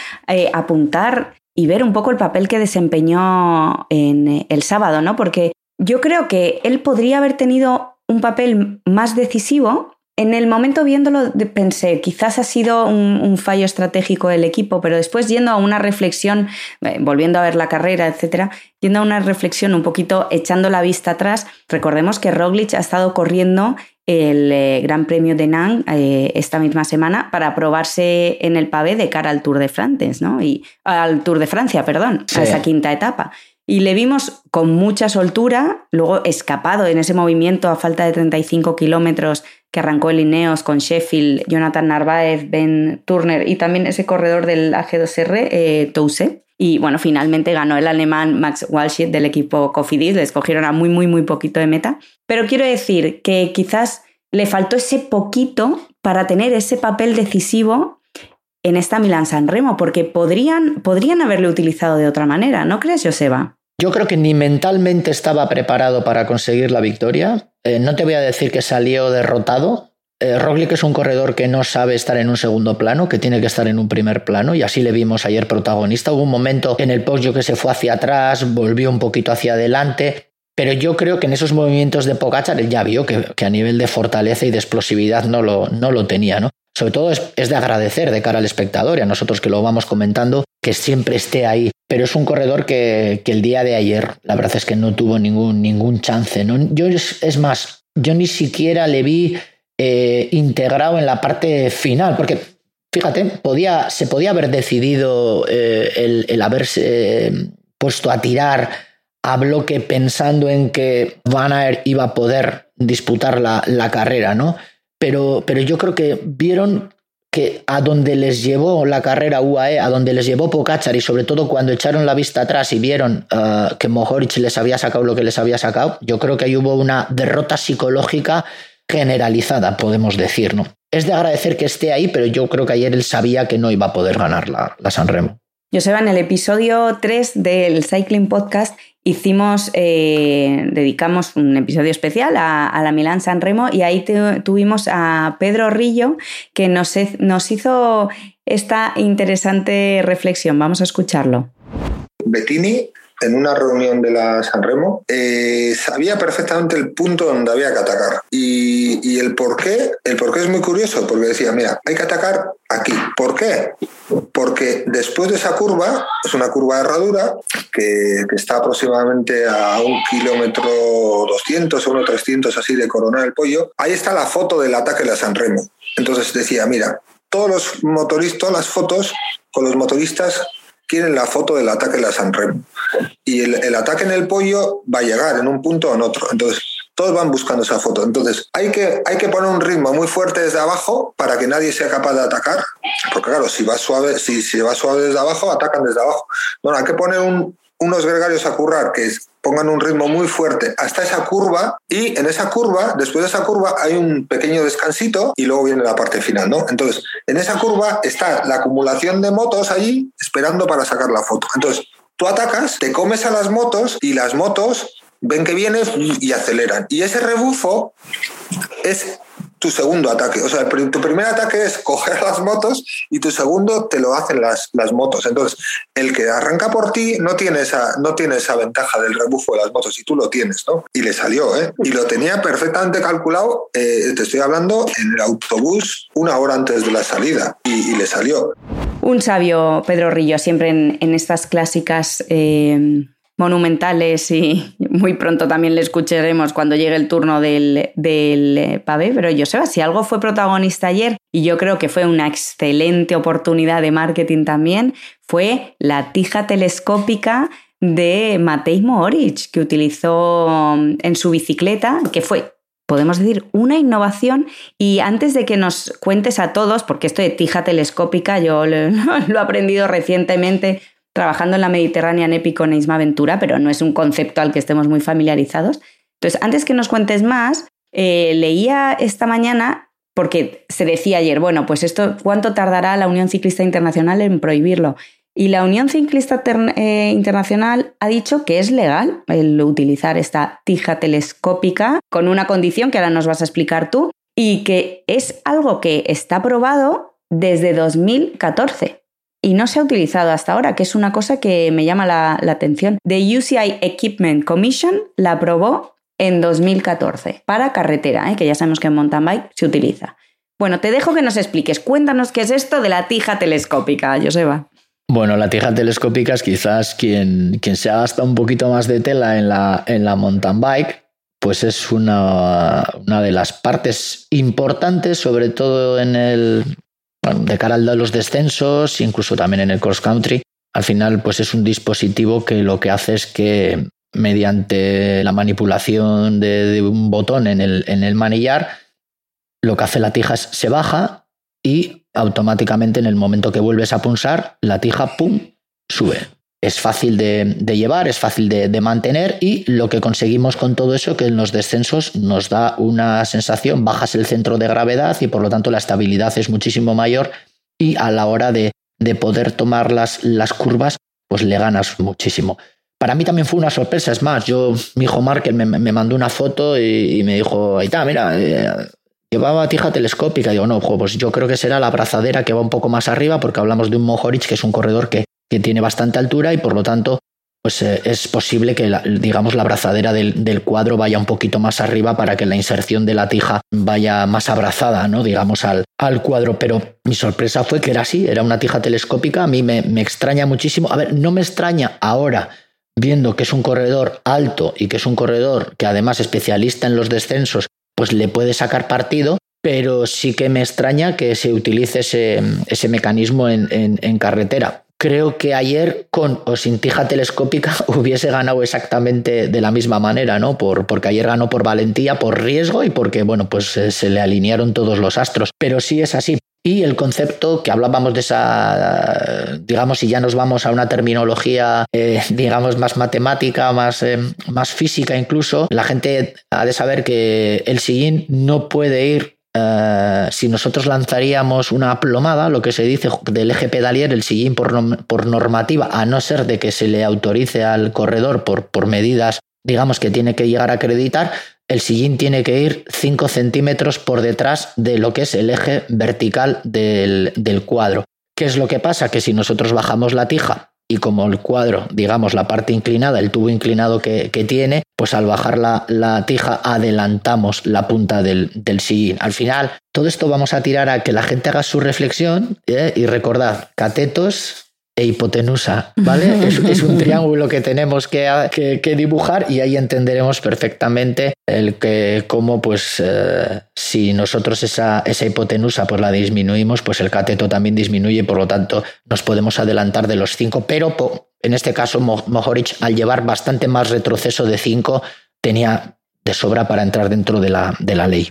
apuntar y ver un poco el papel que desempeñó en el sábado, ¿no? Porque yo creo que él podría haber tenido un papel más decisivo. En el momento viéndolo pensé, quizás ha sido un fallo estratégico del equipo, pero después yendo a una reflexión, volviendo a ver la carrera, etcétera, yendo a una reflexión un poquito echando la vista atrás, recordemos que Roglic ha estado corriendo el Gran Premio de Nang esta misma semana para probarse en el pavé de cara al Tour de Francia, ¿no? Al Tour de Francia, perdón, sí. A esa quinta etapa. Y le vimos con mucha soltura, luego escapado en ese movimiento a falta de 35 kilómetros que arrancó el Ineos con Sheffield, Jonathan Narváez, Ben Turner y también ese corredor del AG2R, Touse. Y bueno, finalmente ganó el alemán Max Walscheid del equipo Cofidis, le escogieron a muy, muy, muy poquito de meta. Pero quiero decir que quizás le faltó ese poquito para tener ese papel decisivo en esta Milán-San Remo, porque podrían haberle utilizado de otra manera, ¿no crees, Joseba? Yo creo que ni mentalmente estaba preparado para conseguir la victoria. No te voy a decir que salió derrotado. Roglic es un corredor que no sabe estar en un segundo plano, que tiene que estar en un primer plano, y así le vimos ayer protagonista. Hubo un momento en el podio que se fue hacia atrás, volvió un poquito hacia adelante, pero yo creo que en esos movimientos de Pogačar él ya vio que a nivel de fortaleza y de explosividad no lo tenía, ¿no? Sobre todo es de agradecer de cara al espectador y a nosotros que lo vamos comentando, que siempre esté ahí. Pero es un corredor que el día de ayer, la verdad es que no tuvo ningún chance, ¿no? Es más, yo ni siquiera le vi integrado en la parte final, porque fíjate, se podía haber decidido el haberse puesto a tirar a bloque pensando en que Van Aert iba a poder disputar la carrera, ¿no? Pero yo creo que vieron que a donde les llevó la carrera UAE, a donde les llevó Pogačar, y sobre todo cuando echaron la vista atrás y vieron que Mohoric les había sacado lo que les había sacado, yo creo que ahí hubo una derrota psicológica generalizada, podemos decir, ¿no? Es de agradecer que esté ahí, pero yo creo que ayer él sabía que no iba a poder ganar la San Remo. Joseba, en el episodio 3 del Cycling Podcast dedicamos un episodio especial a la Milán-San Remo y ahí tuvimos a Pedro Rillo que nos hizo esta interesante reflexión. Vamos a escucharlo. Bettini, en una reunión de la San Remo, sabía perfectamente el punto donde había que atacar. Y el porqué es muy curioso, porque decía, mira, hay que atacar aquí. ¿Por qué? Porque después de esa curva, es una curva de herradura que está aproximadamente a 1,2 kilómetros o 1,300 así de Coronel del Pollo, ahí está la foto del ataque de la San Remo. Entonces decía, mira, todas las fotos con los motoristas quieren la foto del ataque de la San Remo. Y el ataque en el Pollo va a llegar en un punto o en otro. Entonces, todos van buscando esa foto. Entonces, hay que poner un ritmo muy fuerte desde abajo para que nadie sea capaz de atacar. Porque claro, si va suave desde abajo, atacan desde abajo. No, hay que poner unos gregarios a currar que pongan un ritmo muy fuerte hasta esa curva, y en esa curva, después de esa curva, hay un pequeño descansito y luego viene la parte final, ¿no? Entonces, en esa curva está la acumulación de motos allí esperando para sacar la foto. Entonces, tú atacas, te comes a las motos y las motos ven que vienes y aceleran. Y ese rebufo es tu segundo ataque. O sea, tu primer ataque es coger las motos y tu segundo te lo hacen las motos. Entonces, el que arranca por ti no tiene esa ventaja del rebufo de las motos y tú lo tienes, ¿no? Y le salió, ¿eh? Y lo tenía perfectamente calculado, te estoy hablando, en el autobús 1 hora antes de la salida y le salió. Un sabio, Pedro Rillo, siempre en estas clásicas monumentales, y muy pronto también le escucharemos cuando llegue el turno del pavé. Pero Joseba, si algo fue protagonista ayer, y yo creo que fue una excelente oportunidad de marketing también, fue la tija telescópica de Matej Mohoric, que utilizó en su bicicleta, que fue, podemos decir, una innovación. Y antes de que nos cuentes a todos, porque esto de tija telescópica yo lo he aprendido recientemente trabajando en la Mediterranean Epic con Isma Ventura, pero no es un concepto al que estemos muy familiarizados. Entonces, antes que nos cuentes más, leía esta mañana, porque se decía ayer, bueno, pues esto, ¿cuánto tardará la Unión Ciclista Internacional en prohibirlo? Y la Unión Ciclista Internacional ha dicho que es legal el utilizar esta tija telescópica con una condición que ahora nos vas a explicar tú, y que es algo que está aprobado desde 2014. Y no se ha utilizado hasta ahora, que es una cosa que me llama la atención. The UCI Equipment Commission la aprobó en 2014 para carretera, que ya sabemos que en mountain bike se utiliza. Bueno, te dejo que nos expliques. Cuéntanos qué es esto de la tija telescópica, Joseba. Bueno, la tija telescópica es quizás quien se ha gastado un poquito más de tela en la mountain bike, pues es una de las partes importantes, sobre todo de cara a los descensos, incluso también en el cross country. Al final, pues es un dispositivo que lo que hace es que, mediante la manipulación de un botón en el manillar, lo que hace la tija es se baja y automáticamente, en el momento que vuelves a pulsar, la tija ¡pum!, sube. Es fácil de llevar, es fácil de mantener, y lo que conseguimos con todo eso, que en los descensos nos da una sensación, bajas el centro de gravedad y por lo tanto la estabilidad es muchísimo mayor, y a la hora de poder tomar las curvas, pues le ganas muchísimo. Para mí también fue una sorpresa. Es más, mi hijo Markel me mandó una foto y me dijo, ahí está, mira, llevaba tija telescópica. Digo, no, pues yo creo que será la abrazadera que va un poco más arriba, porque hablamos de un Mohoric que es un corredor que tiene bastante altura y por lo tanto pues es posible que la abrazadera del cuadro vaya un poquito más arriba para que la inserción de la tija vaya más abrazada, ¿no?, digamos, al cuadro. Pero mi sorpresa fue que era así, era una tija telescópica. A mí me extraña muchísimo. A ver, no me extraña ahora, viendo que es un corredor alto y que es un corredor que además especialista en los descensos, pues le puede sacar partido, pero sí que me extraña que se utilice ese mecanismo en carretera. Creo que ayer, con o sin tija telescópica, hubiese ganado exactamente de la misma manera, ¿no? Porque ayer ganó por valentía, por riesgo y porque, bueno, pues se le alinearon todos los astros. Pero sí es así. Y el concepto que hablábamos de esa, digamos, si ya nos vamos a una terminología, digamos, más matemática, más física incluso, la gente ha de saber que el sillín no puede ir si nosotros lanzaríamos una plomada, lo que se dice del eje pedalier, el sillín por normativa, a no ser de que se le autorice al corredor por medidas, digamos, que tiene que llegar a acreditar, el sillín tiene que ir 5 centímetros por detrás de lo que es el eje vertical del cuadro. ¿Qué es lo que pasa? Que si nosotros bajamos la tija y como el cuadro, digamos, la parte inclinada, el tubo inclinado que tiene, pues al bajar la tija adelantamos la punta del sillín. Al final, todo esto vamos a tirar a que la gente haga su reflexión y recordad, catetos e hipotenusa, ¿vale? Es un triángulo que tenemos que dibujar y ahí entenderemos perfectamente cómo, pues, si nosotros esa hipotenusa pues la disminuimos, pues el cateto también disminuye, por lo tanto nos podemos adelantar de los 5, pero en este caso Mohoric, al llevar bastante más retroceso de 5, tenía de sobra para entrar dentro de la ley.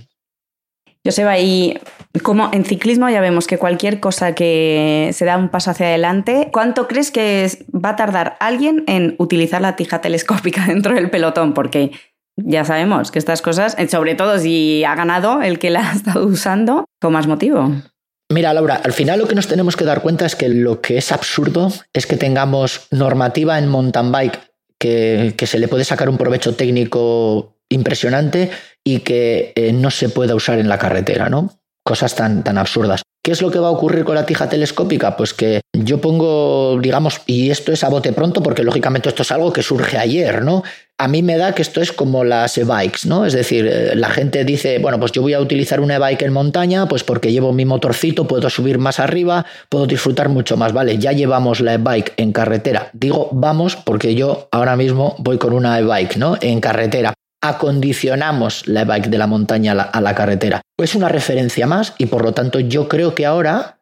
Joseba, y como en ciclismo ya vemos que cualquier cosa que se da un paso hacia adelante, ¿cuánto crees que va a tardar alguien en utilizar la tija telescópica dentro del pelotón? Porque ya sabemos que estas cosas, sobre todo si ha ganado el que la ha estado usando, con más motivo. Mira, Laura, al final lo que nos tenemos que dar cuenta es que lo que es absurdo es que tengamos normativa en mountain bike que se le puede sacar un provecho técnico impresionante y que no se pueda usar en la carretera, ¿no? Cosas tan absurdas. ¿Qué es lo que va a ocurrir con la tija telescópica? Pues que yo pongo, digamos, y esto es a bote pronto porque lógicamente esto es algo que surge ayer, ¿no? A mí me da que esto es como las e-bikes, ¿no? Es decir, la gente dice, bueno, pues yo voy a utilizar una e-bike en montaña, pues porque llevo mi motorcito, puedo subir más arriba, puedo disfrutar mucho más, ¿vale? Ya llevamos la e-bike en carretera. Digo, vamos, porque yo ahora mismo voy con una e-bike, ¿no? En carretera. Acondicionamos la e-bike de la montaña a la carretera. Es una referencia más y por lo tanto yo creo que ahora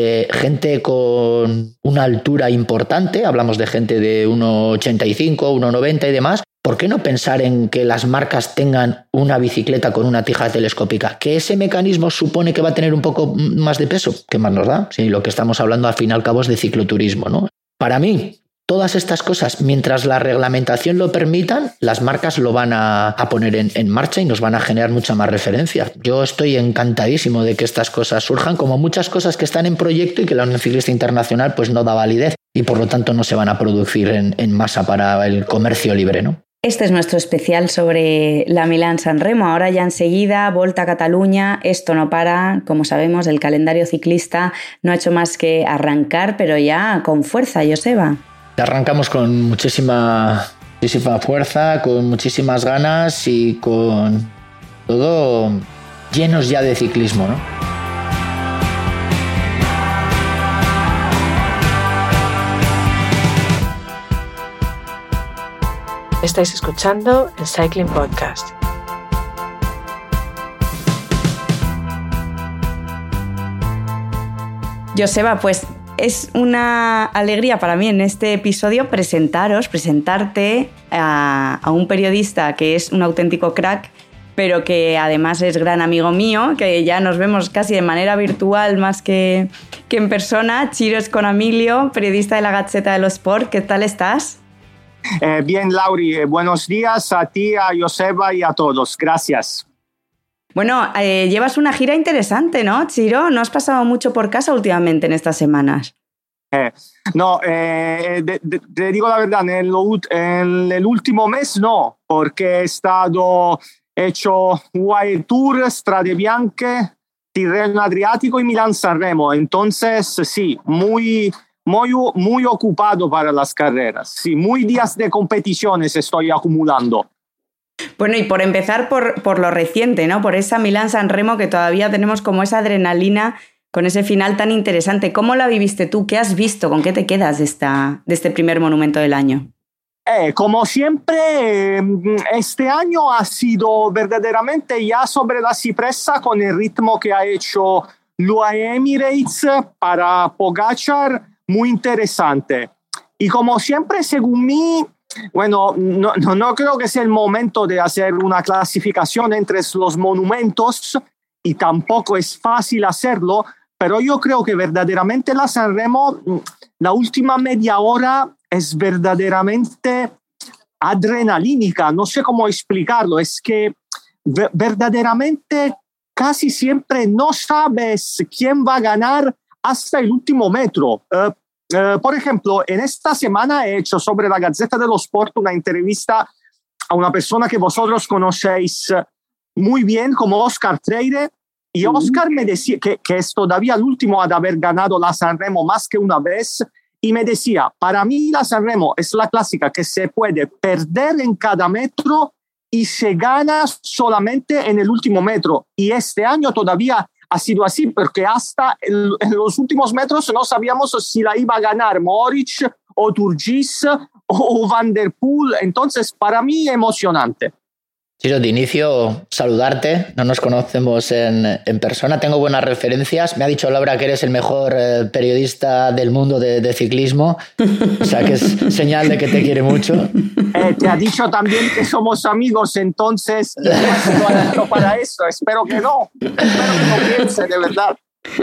gente con una altura importante, hablamos de gente de 1,85, 1,90 y demás, ¿por qué no pensar en que las marcas tengan una bicicleta con una tija telescópica? Que ese mecanismo supone que va a tener un poco más de peso. ¿Qué más nos da? Si lo que estamos hablando al fin y al cabo es de cicloturismo, ¿no? Para mí, todas estas cosas, mientras la reglamentación lo permitan, las marcas lo van a poner en marcha y nos van a generar mucha más referencia. Yo estoy encantadísimo de que estas cosas surjan, como muchas cosas que están en proyecto y que la Unión Ciclista Internacional pues no da validez y por lo tanto no se van a producir en masa para el comercio libre, ¿no? Este es nuestro especial sobre la Milán-San Remo. Ahora ya enseguida, Volta a Cataluña, esto no para. Como sabemos, el calendario ciclista no ha hecho más que arrancar, pero ya con fuerza, Joseba. Arrancamos con muchísima fuerza, con muchísimas ganas y con todo llenos ya de ciclismo, ¿no? Estáis escuchando el Cycling Podcast. Joseba, pues es una alegría para mí en este episodio presentarte a un periodista que es un auténtico crack, pero que además es gran amigo mío, que ya nos vemos casi de manera virtual más que en persona. Ciro Sconamilio, periodista de la Gazzetta dello Sport. ¿Qué tal estás? Bien, Lauri. Buenos días a ti, a Joseba y a todos. Gracias. Bueno, llevas una gira interesante, ¿no, Ciro? ¿No has pasado mucho por casa últimamente en estas semanas? No, te digo la verdad, en el último mes no, porque he estado hecho UAE Tour, Strade Bianche, Tirreno Adriático y Milán-San Remo. Entonces, sí, muy ocupado para las carreras. Sí, muy días de competiciones estoy acumulando. Bueno, y por empezar por lo reciente, ¿no? Por esa Milán-San Remo que todavía tenemos como esa adrenalina con ese final tan interesante. ¿Cómo la viviste tú? ¿Qué has visto? ¿Con qué te quedas de este primer monumento del año? Como siempre, este año ha sido verdaderamente ya sobre la cipresa con el ritmo que ha hecho l'UAE Emirates para Pogačar, muy interesante. Y como siempre, según mí, bueno, no creo que sea el momento de hacer una clasificación entre los monumentos y tampoco es fácil hacerlo, pero yo creo que verdaderamente la San Remo, la última media hora es verdaderamente adrenalínica, no sé cómo explicarlo, es que verdaderamente casi siempre no sabes quién va a ganar hasta el último metro. Por ejemplo, en esta semana he hecho sobre la Gazzetta dello Sport una entrevista a una persona que vosotros conocéis muy bien como Oscar Freire, y Oscar me decía que es todavía el último a haber ganado la Sanremo más que una vez, y me decía, para mí la Sanremo es la clásica que se puede perder en cada metro y se gana solamente en el último metro, y este año todavía ha sido así, porque hasta en los últimos metros no sabíamos si la iba a ganar Moric o Turgis o Van der Poel. Entonces, para mí, emocionante. Ciro, de inicio, saludarte. No nos conocemos en persona. Tengo buenas referencias. Me ha dicho Laura que eres el mejor periodista del mundo de ciclismo. O sea, que es señal de que te quiere mucho. Te ha dicho también que somos amigos, entonces lo ha dicho para eso. Espero que no piense, de verdad.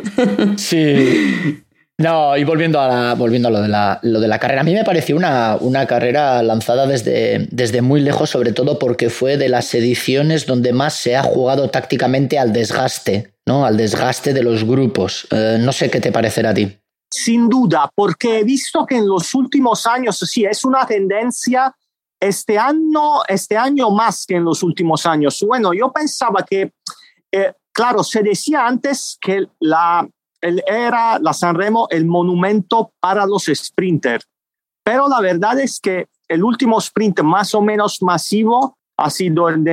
Sí. No, y volviendo a lo de la carrera, a mí me pareció una carrera lanzada desde muy lejos, sobre todo porque fue de las ediciones donde más se ha jugado tácticamente al desgaste, ¿no? Al desgaste de los grupos. No sé qué te parecerá a ti. Sin duda, porque he visto que en los últimos años, sí, es una tendencia este año más que en los últimos años. Bueno, yo pensaba que, claro, se decía antes que era la Sanremo el monumento para los sprinters, pero la verdad es que el último sprint más o menos masivo ha sido en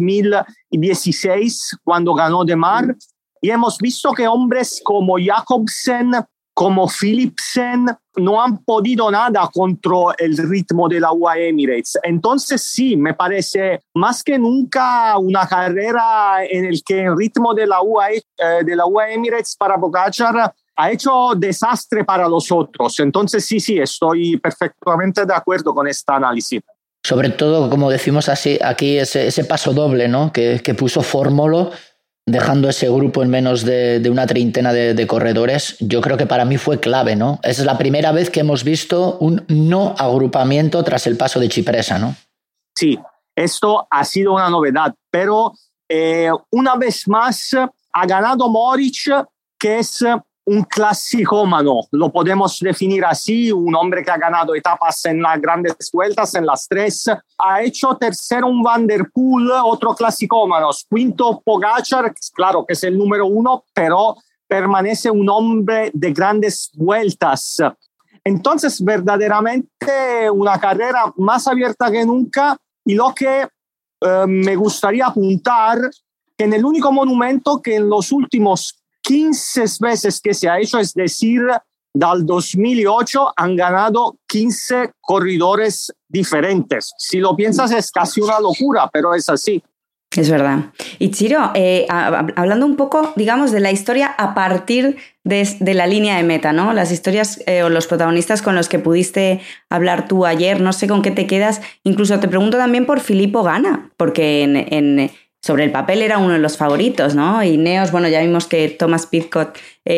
2016 cuando ganó De Mar, y hemos visto que hombres como Jacobsen, como Philipsen no han podido nada contra el ritmo de la UAE Emirates. Entonces sí, me parece más que nunca una carrera en el que el ritmo de la UAE Emirates para Pogačar ha hecho desastre para los otros. Entonces sí, estoy perfectamente de acuerdo con este análisis. Sobre todo, como decimos así, aquí ese paso doble, ¿no? que puso Fórmolo, dejando ese grupo en menos de una treintena de corredores. Yo creo que para mí fue clave, ¿no? Es la primera vez que hemos visto un no agrupamiento tras el paso de Cipressa, ¿no? Sí, esto ha sido una novedad, pero una vez más ha ganado Moric, que es un clasicómano, lo podemos definir así, un hombre que ha ganado etapas en las grandes vueltas, en las 3, ha hecho tercero un Van der Poel, otro clasicómano, quinto Pogačar, claro que es el número 1, pero permanece un hombre de grandes vueltas. Entonces, verdaderamente una carrera más abierta que nunca, y lo que me gustaría apuntar, que en el único monumento que en los últimos 15 veces que se ha hecho, es decir, del 2008 han ganado 15 corredores diferentes. Si lo piensas es casi una locura, pero es así. Es verdad. Y Ciro, hablando un poco, digamos, de la historia a partir de la línea de meta, ¿no? Las historias o los protagonistas con los que pudiste hablar tú ayer, no sé con qué te quedas. Incluso te pregunto también por Filippo Ganna, porque sobre el papel era uno de los favoritos, ¿no? Ineos, bueno, ya vimos que Thomas Pidcock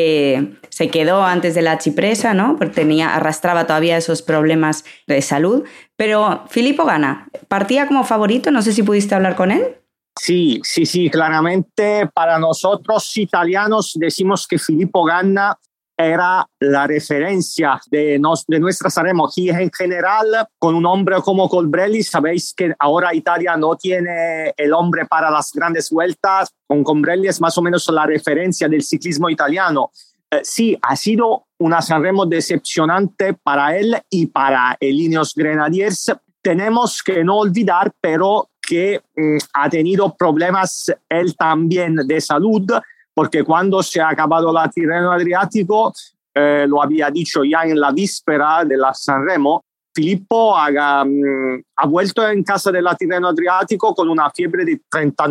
se quedó antes de la Cipressa, ¿no? Porque arrastraba todavía esos problemas de salud. Pero Filippo Ganna, ¿partía como favorito? No sé si pudiste hablar con él. Sí, claramente para nosotros italianos decimos que Filippo Ganna era la referencia de nuestra Sanremo. Y en general, con un hombre como Colbrelli, sabéis que ahora Italia no tiene el hombre para las grandes vueltas. Con Colbrelli es más o menos la referencia del ciclismo italiano. Sí, ha sido una Sanremo decepcionante para él y para el Ineos Grenadiers. Tenemos que no olvidar, pero que ha tenido problemas él también de salud, porque cuando se ha acabado la Tirreno Adriático, lo había dicho ya en la víspera de la Sanremo, Filippo ha vuelto en casa de la Tirreno Adriático con una fiebre de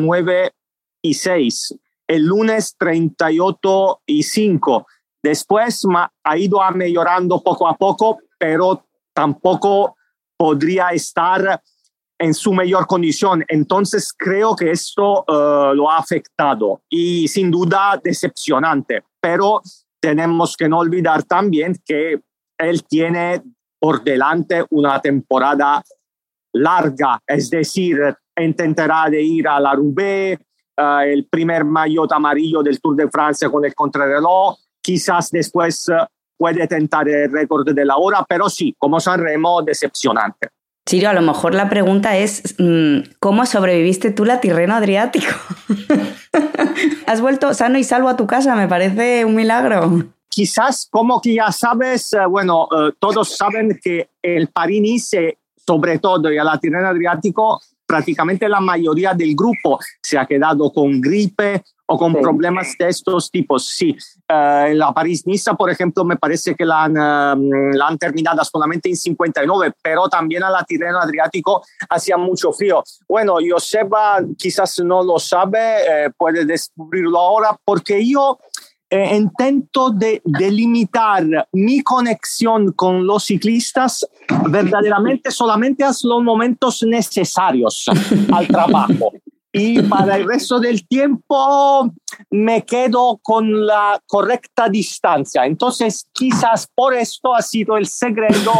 39,6, el lunes 38,5. Después ha ido mejorando poco a poco, pero tampoco podría estar en su mejor condición. Entonces creo que esto lo ha afectado y sin duda decepcionante, pero tenemos que no olvidar también que él tiene por delante una temporada larga, es decir, intentará de ir a la Roubaix, el primer maillot amarillo del Tour de Francia con el contrarreloj. Quizás después puede tentar el récord de la hora, pero sí, como Sanremo, decepcionante. Ciro, a lo mejor la pregunta es ¿cómo sobreviviste tú la Tirreno Adriático? ¿Has vuelto sano y salvo a tu casa? Me parece un milagro. Quizás, como que ya sabes, todos saben que el París-Nice, sobre todo, y a la Tirreno Adriático, prácticamente la mayoría del grupo se ha quedado con gripe o con problemas de estos tipos. Sí, la París-Niza, por ejemplo, me parece que la han terminado solamente en 59, pero también a la Tirreno Adriático hacía mucho frío. Bueno, Joseba quizás no lo sabe, puede descubrirlo ahora, porque yo intento de delimitar mi conexión con los ciclistas verdaderamente solamente a los momentos necesarios al trabajo. Y para el resto del tiempo me quedo con la correcta distancia. Entonces, quizás por esto ha sido el secreto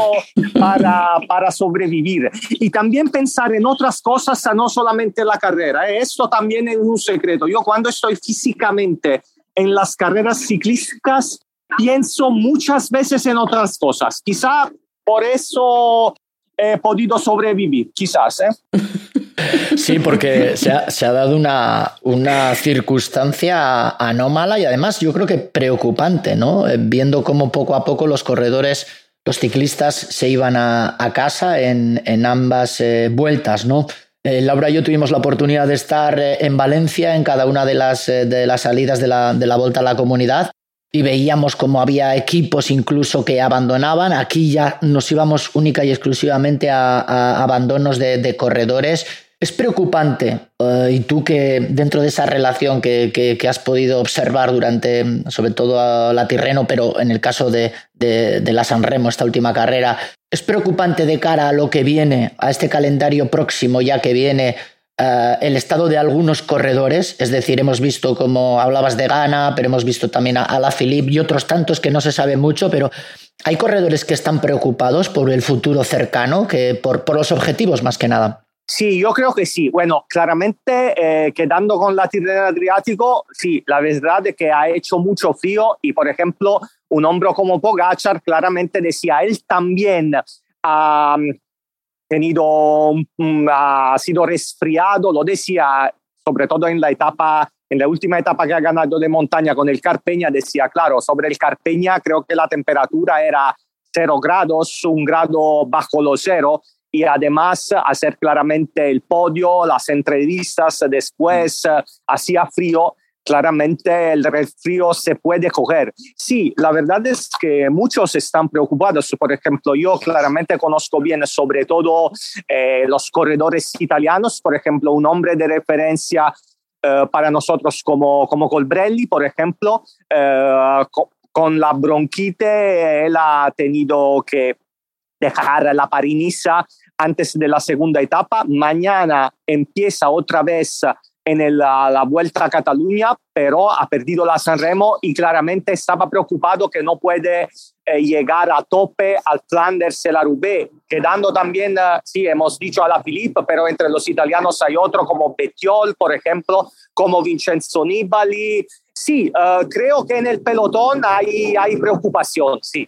para sobrevivir. Y también pensar en otras cosas, no solamente la carrera. Esto también es un secreto. Yo cuando estoy físicamente en las carreras ciclísticas pienso muchas veces en otras cosas. Quizá por eso he podido sobrevivir, quizás. Sí, porque se ha dado una circunstancia anómala y además yo creo que preocupante, ¿no? Viendo cómo poco a poco los corredores, los ciclistas se iban a casa en ambas vueltas, ¿no? Laura y yo tuvimos la oportunidad de estar en Valencia en cada una de las salidas de la Volta a la Comunidad y veíamos cómo había equipos incluso que abandonaban. Aquí ya nos íbamos única y exclusivamente a abandonos de corredores. Es preocupante, y tú que dentro de esa relación que has podido observar durante, sobre todo la Tirreno, pero en el caso de la Sanremo, esta última carrera, es preocupante de cara a lo que viene, a este calendario próximo ya que viene, el estado de algunos corredores. Es decir, hemos visto, como hablabas de Ghana, pero hemos visto también a Alaphilippe y otros tantos que no se sabe mucho, pero hay corredores que están preocupados por el futuro cercano, que por los objetivos más que nada. Sí, yo creo que sí. Bueno, claramente quedando con la Tirreno Adriático, sí, la verdad es que ha hecho mucho frío y, por ejemplo, un hombre como Pogačar claramente decía, él también ha sido resfriado, lo decía, sobre todo en la última etapa que ha ganado de montaña con el Carpeña, decía, claro, sobre el Carpeña creo que la temperatura era 0 grados, 1 grado bajo lo cero. Y además hacer claramente el podio, las entrevistas después, hacía frío, claramente el resfrío se puede coger. Sí, la verdad es que muchos están preocupados. Por ejemplo, yo claramente conozco bien sobre todo los corredores italianos, por ejemplo, un hombre de referencia para nosotros como Colbrelli, por ejemplo, con la bronquite, él ha tenido que dejar la París-Niza antes de la segunda etapa. Mañana empieza otra vez en la Vuelta a Cataluña, pero ha perdido la Sanremo y claramente estaba preocupado que no puede llegar a tope al Flanders y la Roubaix, quedando también, sí, hemos dicho Alaphilippe, pero entre los italianos hay otro como Bettiol, por ejemplo, como Vincenzo Nibali. Sí, creo que en el pelotón hay preocupación, sí.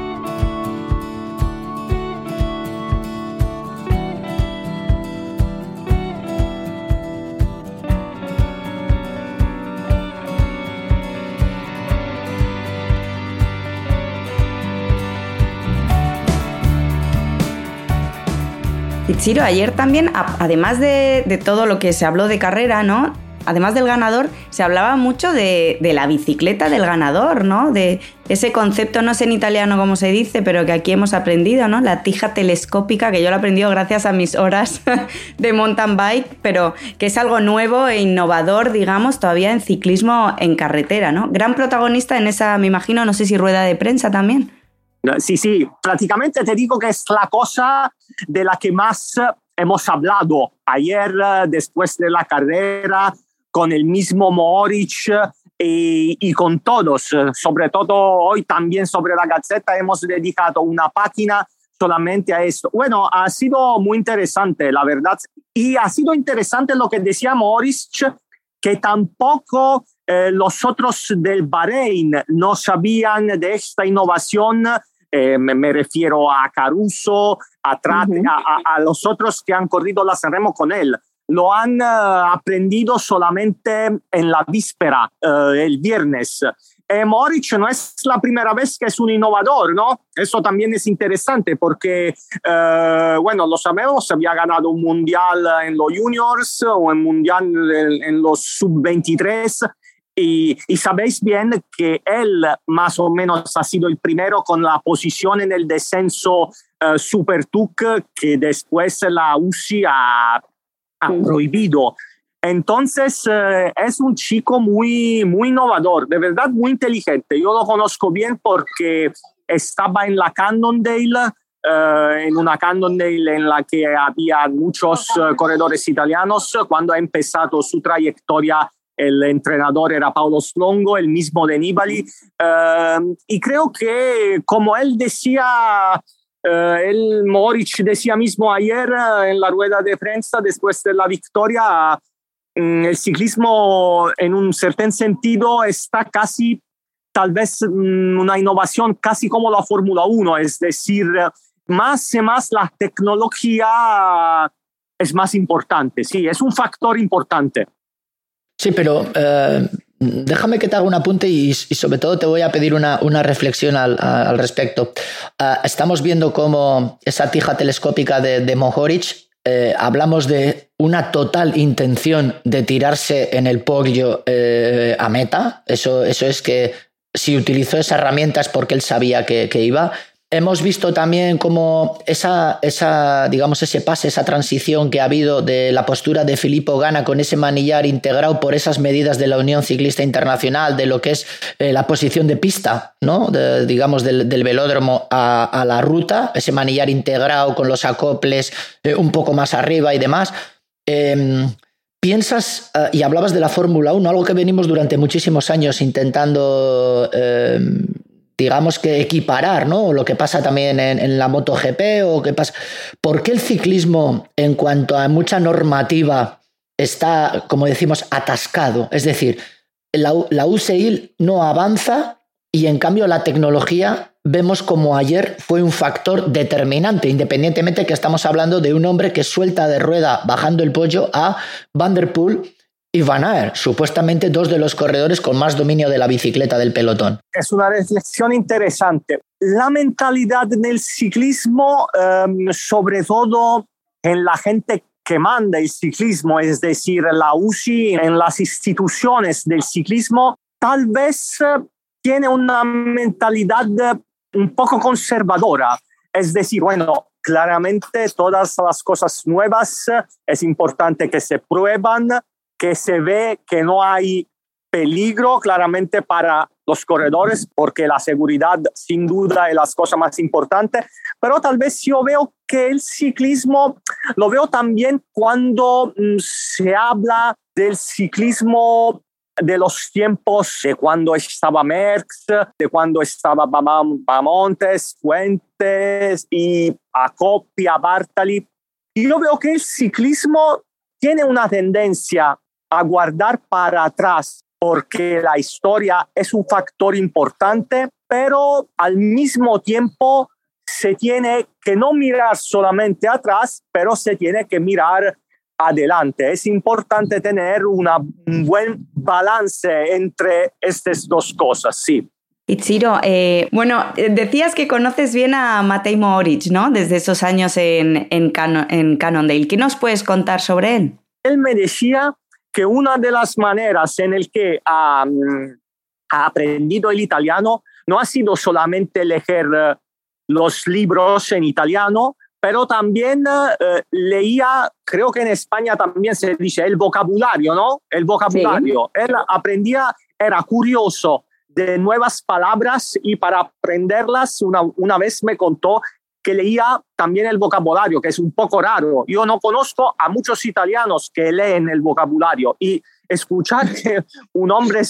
Y Ciro, ayer también, además de todo lo que se habló de carrera, ¿no? Además del ganador, se hablaba mucho de la bicicleta del ganador, ¿no? De ese concepto, no sé en italiano cómo se dice, pero que aquí hemos aprendido, ¿no? La tija telescópica, que yo lo he aprendido gracias a mis horas de mountain bike, pero que es algo nuevo e innovador, digamos, todavía en ciclismo en carretera, ¿no? Gran protagonista en esa, me imagino, no sé si rueda de prensa también. Sí, prácticamente te digo que es la cosa de la que más hemos hablado ayer después de la carrera con el mismo Mohoric y con todos, sobre todo hoy también sobre la Gazzetta hemos dedicado una página solamente a esto. Bueno, ha sido muy interesante, la verdad, y ha sido interesante lo que decía Mohoric, que tampoco los otros del Bahrein no sabían de esta innovación. Me refiero a Caruso, a los otros que han corrido la Sanremo con él. Lo han aprendido solamente en la víspera, el viernes. Mohoric no es la primera vez que es un innovador, ¿no? Eso también es interesante porque, bueno, lo sabemos, había ganado un mundial en los juniors o un mundial en los sub-23 y sabéis bien que él más o menos ha sido el primero con la posición en el descenso Super TUC que después la UCI ha prohibido. Entonces es un chico muy innovador, de verdad muy inteligente. Yo lo conozco bien porque estaba en la Cannondale, en una Cannondale en la que había muchos corredores italianos. Cuando ha empezado su trayectoria, el entrenador era Paolo Slongo, el mismo de Nibali. Y creo que, como él decía, Mohoric decía mismo ayer en la rueda de prensa después de la victoria, el ciclismo en un cierto sentido está casi, tal vez una innovación casi como la Fórmula 1, es decir, más y más la tecnología es más importante, sí, es un factor importante. Sí, pero déjame que te haga un apunte y sobre todo te voy a pedir una reflexión al respecto. Estamos viendo cómo esa tija telescópica de Mohoric, hablamos de una total intención de tirarse en el podio a meta. Eso es que si utilizó esa herramienta es porque él sabía que iba. Hemos visto también cómo digamos, ese pase, esa transición que ha habido de la postura de Filippo Ganna con ese manillar integrado por esas medidas de la Unión Ciclista Internacional, de lo que es la posición de pista, ¿no? Digamos, del velódromo a la ruta, ese manillar integrado con los acoples un poco más arriba y demás. Piensas, y hablabas de la Fórmula 1, algo que venimos durante muchísimos años intentando digamos que equiparar, ¿no? Lo que pasa también en la MotoGP o qué pasa. ¿Por qué el ciclismo, en cuanto a mucha normativa, está, como decimos, atascado? Es decir, la UCI no avanza y en cambio la tecnología vemos como ayer fue un factor determinante, independientemente que estamos hablando de un hombre que suelta de rueda bajando el pollo a Van der Poel y Van Aert, supuestamente dos de los corredores con más dominio de la bicicleta del pelotón. Es una reflexión interesante. La mentalidad del ciclismo, sobre todo en la gente que manda el ciclismo, es decir, la UCI, en las instituciones del ciclismo, tal vez tiene una mentalidad un poco conservadora. Es decir, bueno, claramente todas las cosas nuevas es importante que se prueban, que se ve que no hay peligro claramente para los corredores, porque la seguridad sin duda es la cosa más importante, pero tal vez yo veo que el ciclismo lo veo también cuando se habla del ciclismo de los tiempos de cuando estaba Merckx, de cuando estaba Bamontes, Fuentes y Acoppi, Bartali. Y yo veo que el ciclismo tiene una tendencia a guardar para atrás porque la historia es un factor importante, pero al mismo tiempo se tiene que no mirar solamente atrás, pero se tiene que mirar adelante. Es importante tener un buen balance entre estas dos cosas, sí. Y Ciro, bueno, decías que conoces bien a Matej Mohoric, ¿no? Desde esos años en Cannondale. ¿Qué nos puedes contar sobre él? Él me decía que una de las maneras en el que ha aprendido el italiano no ha sido solamente leer los libros en italiano, pero también leía, creo que en España también se dice el vocabulario, ¿no? El vocabulario. Sí. Él aprendía, era curioso de nuevas palabras y para aprenderlas una vez me contó que leía también el vocabulario, que es un poco raro. Yo no conozco a muchos italianos que leen el vocabulario y escuchar que un hombre,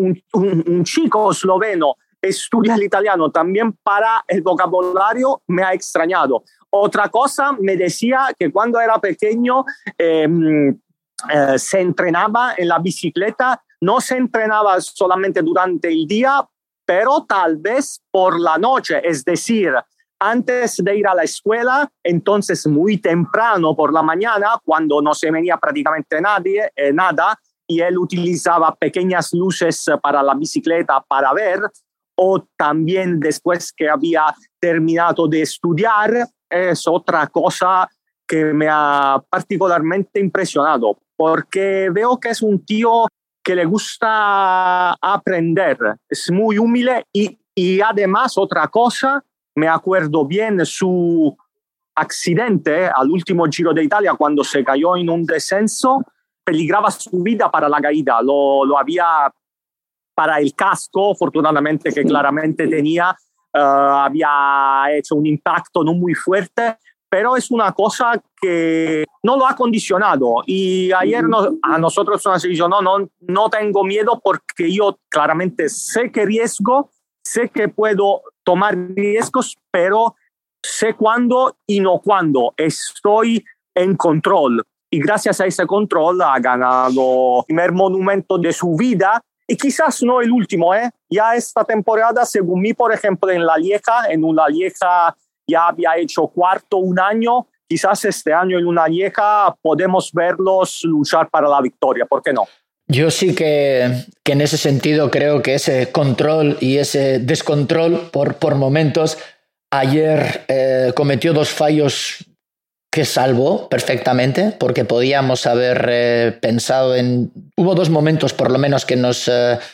un chico esloveno estudia el italiano también para el vocabulario me ha extrañado. Otra cosa, me decía que cuando era pequeño se entrenaba en la bicicleta, no se entrenaba solamente durante el día, pero tal vez por la noche, es decir, antes de ir a la escuela, entonces muy temprano por la mañana, cuando no se venía prácticamente nada, y él utilizaba pequeñas luces para la bicicleta para ver, o también después que había terminado de estudiar, es otra cosa que me ha particularmente impresionado, porque veo que es un tío que le gusta aprender, es muy humilde y además otra cosa, me acuerdo bien su accidente al último Giro de Italia cuando se cayó en un descenso, peligraba su vida para la caída, lo había para el casco, afortunadamente que claramente tenía, había hecho un impacto no muy fuerte, pero es una cosa que no lo ha condicionado. Y ayer a nosotros nos dijo, no tengo miedo porque yo claramente sé que riesgo, sé que puedo tomar riesgos, pero sé cuándo y no cuándo. Estoy en control. Y gracias a ese control ha ganado el primer monumento de su vida. Y quizás no el último, Ya esta temporada, según mí, por ejemplo, en La Lieja ya había hecho cuarto un año. Quizás este año en una Lieja podemos verlos luchar para la victoria. ¿Por qué no? Yo sí que en ese sentido creo que ese control y ese descontrol por momentos, ayer cometió 2 fallos que salvó perfectamente, porque podíamos haber pensado en... Hubo 2 momentos por lo menos que nos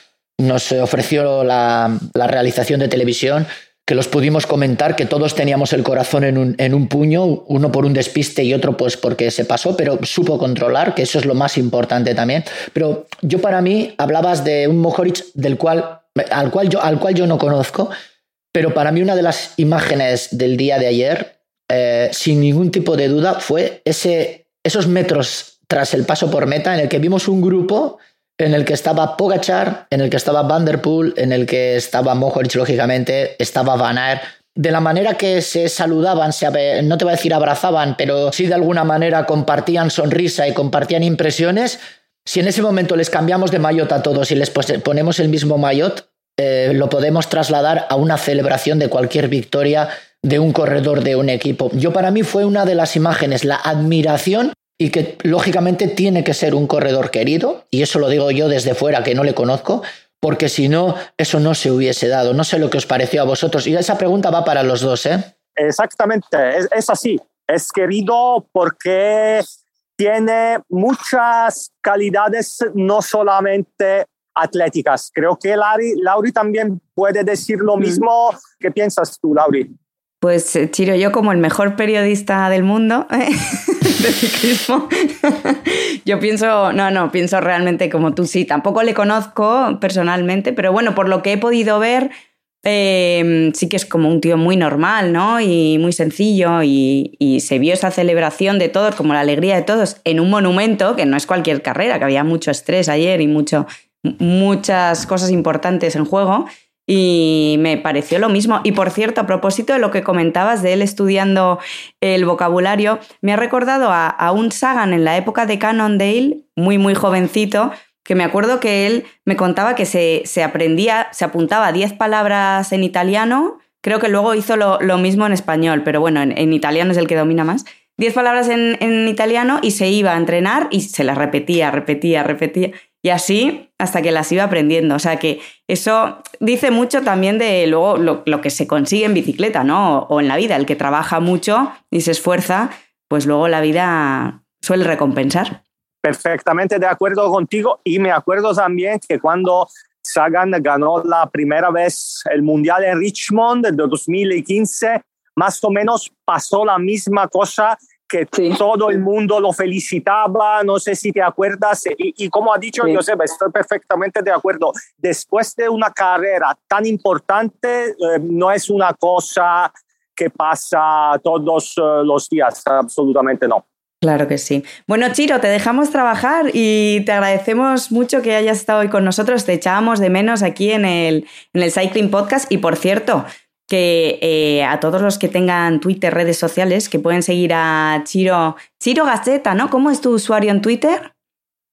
ofreció la realización de televisión, que los pudimos comentar, que todos teníamos el corazón en un puño, uno por un despiste y otro pues porque se pasó, pero supo controlar, que eso es lo más importante también. Pero para mí, hablabas de un Mohoric al cual yo no conozco, pero para mí una de las imágenes del día de ayer, sin ningún tipo de duda, fue esos metros tras el paso por meta en el que vimos un grupo en el que estaba Pogačar, en el que estaba Van der Poel, en el que estaba Mohoric, lógicamente, estaba Van Aert. De la manera que se saludaban, no te voy a decir abrazaban, pero sí de alguna manera compartían sonrisa y compartían impresiones. Si en ese momento les cambiamos de maillot a todos y les ponemos el mismo maillot, lo podemos trasladar a una celebración de cualquier victoria de un corredor de un equipo. Para mí fue una de las imágenes, la admiración, y que lógicamente tiene que ser un corredor querido, y eso lo digo yo desde fuera que no le conozco, porque si no, eso no se hubiese dado. No sé lo que os pareció a vosotros, y esa pregunta va para los dos, ¿eh? Exactamente, es así. Es querido porque tiene muchas calidades, no solamente atléticas. Creo que Lauri también puede decir lo mismo. ¿Qué piensas tú, Lauri? Pues Chiro, yo como el mejor periodista del mundo de ciclismo, yo pienso realmente como tú, sí. Tampoco le conozco personalmente, pero bueno, por lo que he podido ver, sí que es como un tío muy normal, ¿no? Y muy sencillo, y se vio esa celebración de todos, como la alegría de todos, en un monumento, que no es cualquier carrera, que había mucho estrés ayer y muchas cosas importantes en juego. Y me pareció lo mismo. Y por cierto, a propósito de lo que comentabas de él estudiando el vocabulario, me ha recordado a un Sagan en la época de Cannondale, muy muy jovencito, que me acuerdo que él me contaba que se apuntaba 10 palabras en italiano, creo que luego hizo lo mismo en español, pero bueno, en italiano es el que domina más. 10 palabras en italiano y se iba a entrenar y se las repetía. Y así hasta que las iba aprendiendo. O sea que eso dice mucho también de luego lo que se consigue en bicicleta, ¿no? O en la vida. El que trabaja mucho y se esfuerza, pues luego la vida suele recompensar. Perfectamente de acuerdo contigo. Y me acuerdo también que cuando Sagan ganó la primera vez el Mundial en Richmond de 2015, más o menos pasó la misma cosa, que sí, todo el mundo lo felicitaba, no sé si te acuerdas, y como ha dicho sí, Josep, estoy perfectamente de acuerdo. Después de una carrera tan importante, no es una cosa que pasa todos los días, absolutamente no. Claro que sí. Bueno, Chiro, te dejamos trabajar y te agradecemos mucho que hayas estado hoy con nosotros. Te echábamos de menos aquí en el Cycling Podcast. Y por cierto, que a todos los que tengan Twitter, redes sociales, que pueden seguir a Chiro Gazzetta, ¿no? ¿Cómo es tu usuario en Twitter?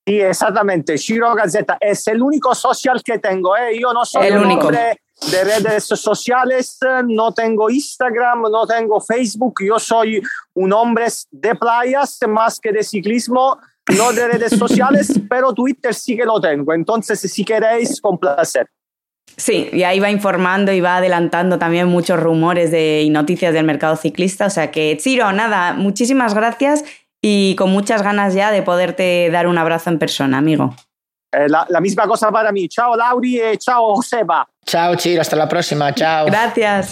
Sí, exactamente. Ciro Gazzetta es el único social que tengo. Yo no soy el un único hombre de redes sociales, no tengo Instagram, no tengo Facebook. Yo soy un hombre de playas más que de ciclismo, no de redes sociales, pero Twitter sí que lo tengo. Entonces, si queréis, con placer. Sí, y ahí va informando y va adelantando también muchos rumores y noticias del mercado ciclista. O sea que, Ciro, nada, muchísimas gracias y con muchas ganas ya de poderte dar un abrazo en persona, amigo. La misma cosa para mí. Chao, Lauri, y chao, Joseba. Chao, Ciro, hasta la próxima. Chao. Gracias.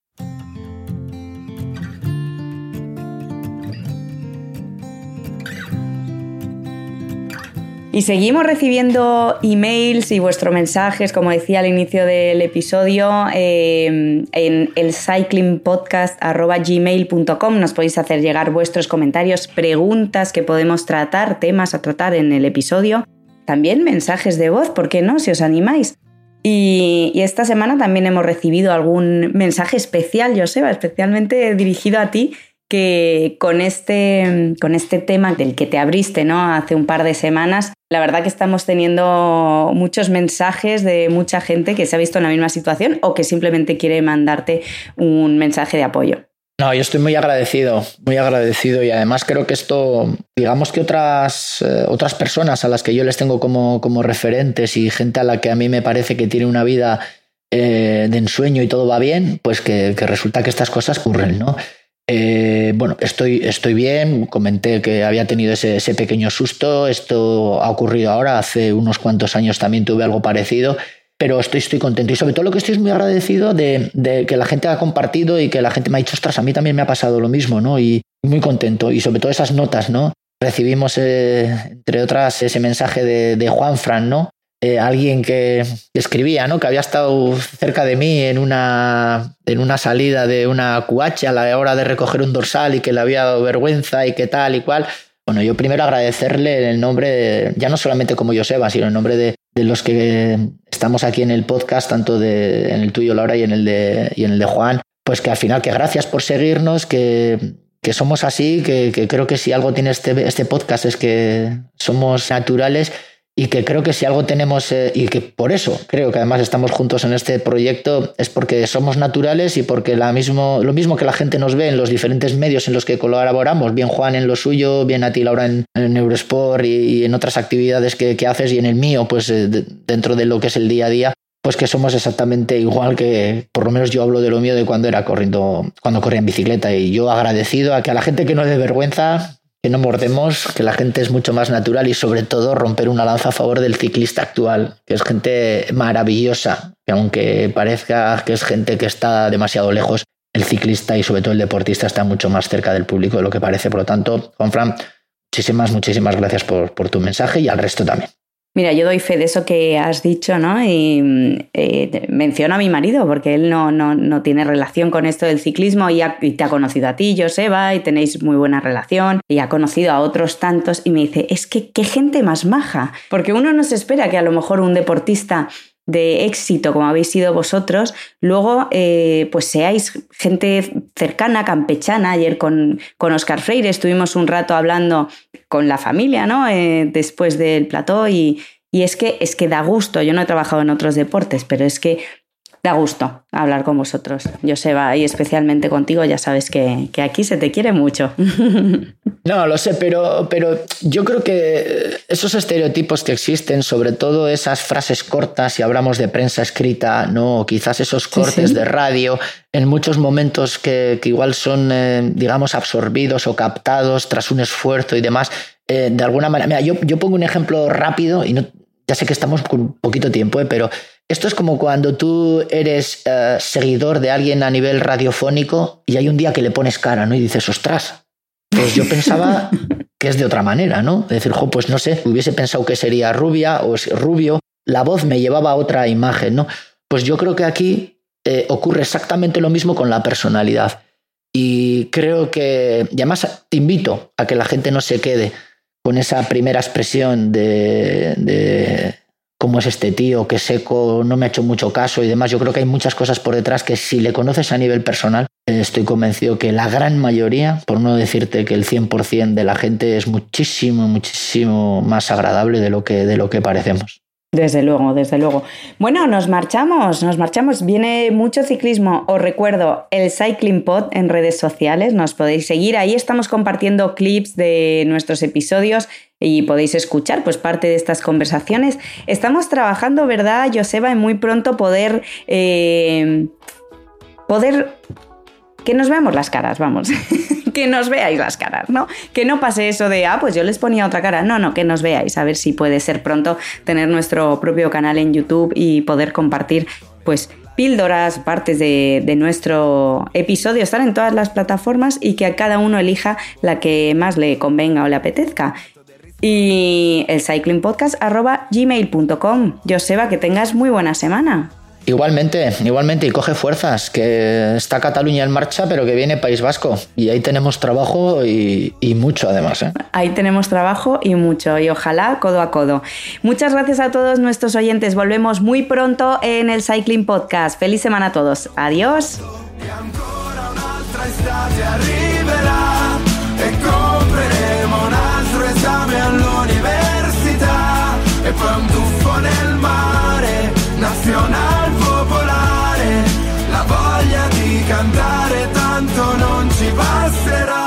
Y seguimos recibiendo emails y vuestros mensajes, como decía al inicio del episodio, en elcyclingpodcast@gmail.com. Nos podéis hacer llegar vuestros comentarios, preguntas que podemos tratar, temas a tratar en el episodio. También mensajes de voz, ¿por qué no? Si os animáis. Y esta semana también hemos recibido algún mensaje especial, Joseba, especialmente dirigido a ti, que con este tema del que te abriste, ¿no?, hace un par de semanas, la verdad que estamos teniendo muchos mensajes de mucha gente que se ha visto en la misma situación o que simplemente quiere mandarte un mensaje de apoyo. No, yo estoy muy agradecido y además creo que esto, digamos que otras personas a las que yo les tengo como referentes y gente a la que a mí me parece que tiene una vida de ensueño y todo va bien, pues que resulta que estas cosas ocurren, ¿no? Bueno, estoy bien, comenté que había tenido ese pequeño susto, esto ha ocurrido ahora, hace unos cuantos años también tuve algo parecido, pero estoy contento y sobre todo lo que estoy muy agradecido de que la gente ha compartido y que la gente me ha dicho, ostras, a mí también me ha pasado lo mismo, ¿no? Y muy contento y sobre todo esas notas, ¿no? Recibimos, entre otras, ese mensaje de Juanfran, ¿no? Alguien que escribía, ¿no?, que había estado cerca de mí en una salida de una cuacha a la hora de recoger un dorsal y que le había dado vergüenza y que tal y cual. Bueno, yo primero agradecerle en el nombre, ya no solamente como Joseba, sino en nombre de los que estamos aquí en el podcast, tanto en el tuyo, Laura, y en el de Juan, pues que al final que gracias por seguirnos, que somos así, que creo que si algo tiene este podcast es que somos naturales. Y que creo que si algo tenemos, y que por eso creo que además estamos juntos en este proyecto, es porque somos naturales y porque lo mismo que la gente nos ve en los diferentes medios en los que colaboramos, bien Juan en lo suyo, bien a ti, Laura, en Eurosport y en otras actividades que haces, y en el mío, pues dentro de lo que es el día a día, pues que somos exactamente igual, que por lo menos yo hablo de lo mío de cuando corría en bicicleta, y yo agradecido a que a la gente que no dé vergüenza, que no mordemos, que la gente es mucho más natural y sobre todo romper una lanza a favor del ciclista actual, que es gente maravillosa, que aunque parezca que es gente que está demasiado lejos, el ciclista y sobre todo el deportista está mucho más cerca del público de lo que parece. Por lo tanto, Juanfran, muchísimas gracias por tu mensaje y al resto también. Mira, yo doy fe de eso que has dicho, ¿no? Y menciono a mi marido porque él no tiene relación con esto del ciclismo y te ha conocido a ti, Joseba, y tenéis muy buena relación, y ha conocido a otros tantos, y me dice, es que qué gente más maja, porque uno no se espera que a lo mejor un deportista de éxito como habéis sido vosotros, luego pues seáis gente cercana, campechana. Ayer con Óscar Freire estuvimos un rato hablando con la familia, ¿no? Después del plató y es que da gusto. Yo no he trabajado en otros deportes, pero es que da gusto hablar con vosotros, Joseba, y especialmente contigo. Ya sabes que aquí se te quiere mucho. No, lo sé, pero yo creo que esos estereotipos que existen, sobre todo esas frases cortas, si hablamos de prensa escrita, ¿no? O quizás esos cortes de radio, en muchos momentos que igual son, digamos, absorbidos o captados tras un esfuerzo y demás, de alguna manera. Mira, yo pongo un ejemplo rápido y ya sé que estamos con poquito tiempo, pero esto es como cuando tú eres seguidor de alguien a nivel radiofónico y hay un día que le pones cara, ¿no? Y dices, ostras, pues yo pensaba que es de otra manera, ¿no? Es decir, pues no sé, hubiese pensado que sería rubia o rubio, la voz me llevaba a otra imagen, ¿no? Pues yo creo que aquí ocurre exactamente lo mismo con la personalidad. Y creo que, y además te invito a que la gente no se quede con esa primera expresión de cómo es este tío, qué seco, no me ha hecho mucho caso y demás. Yo creo que hay muchas cosas por detrás que si le conoces a nivel personal, estoy convencido que la gran mayoría, por no decirte que el 100% de la gente, es muchísimo, muchísimo más agradable de lo que parecemos. Desde luego, desde luego. Bueno, nos marchamos. Viene mucho ciclismo. Os recuerdo el Cycling Pod en redes sociales. Nos podéis seguir. Ahí estamos compartiendo clips de nuestros episodios y podéis escuchar pues parte de estas conversaciones. Estamos trabajando, ¿verdad, Joseba? En muy pronto poder que nos veamos las caras, vamos. Que nos veáis las caras, ¿no? Que no pase eso de, pues yo les ponía otra cara. No, que nos veáis. A ver si puede ser pronto tener nuestro propio canal en YouTube y poder compartir, pues, píldoras, partes de nuestro episodio. Están en todas las plataformas y que a cada uno elija la que más le convenga o le apetezca. Y el cyclingpodcast@gmail.com. Joseba, que tengas muy buena semana. Igualmente, y coge fuerzas, que está Cataluña en marcha, pero que viene País Vasco. Y ahí tenemos trabajo y mucho además, ¿eh? Ahí tenemos trabajo y mucho, y ojalá codo a codo. Muchas gracias a todos nuestros oyentes. Volvemos muy pronto en el Cycling Podcast. Feliz semana a todos. Adiós. Nazional popolare, la voglia di cantare tanto non ci basterà.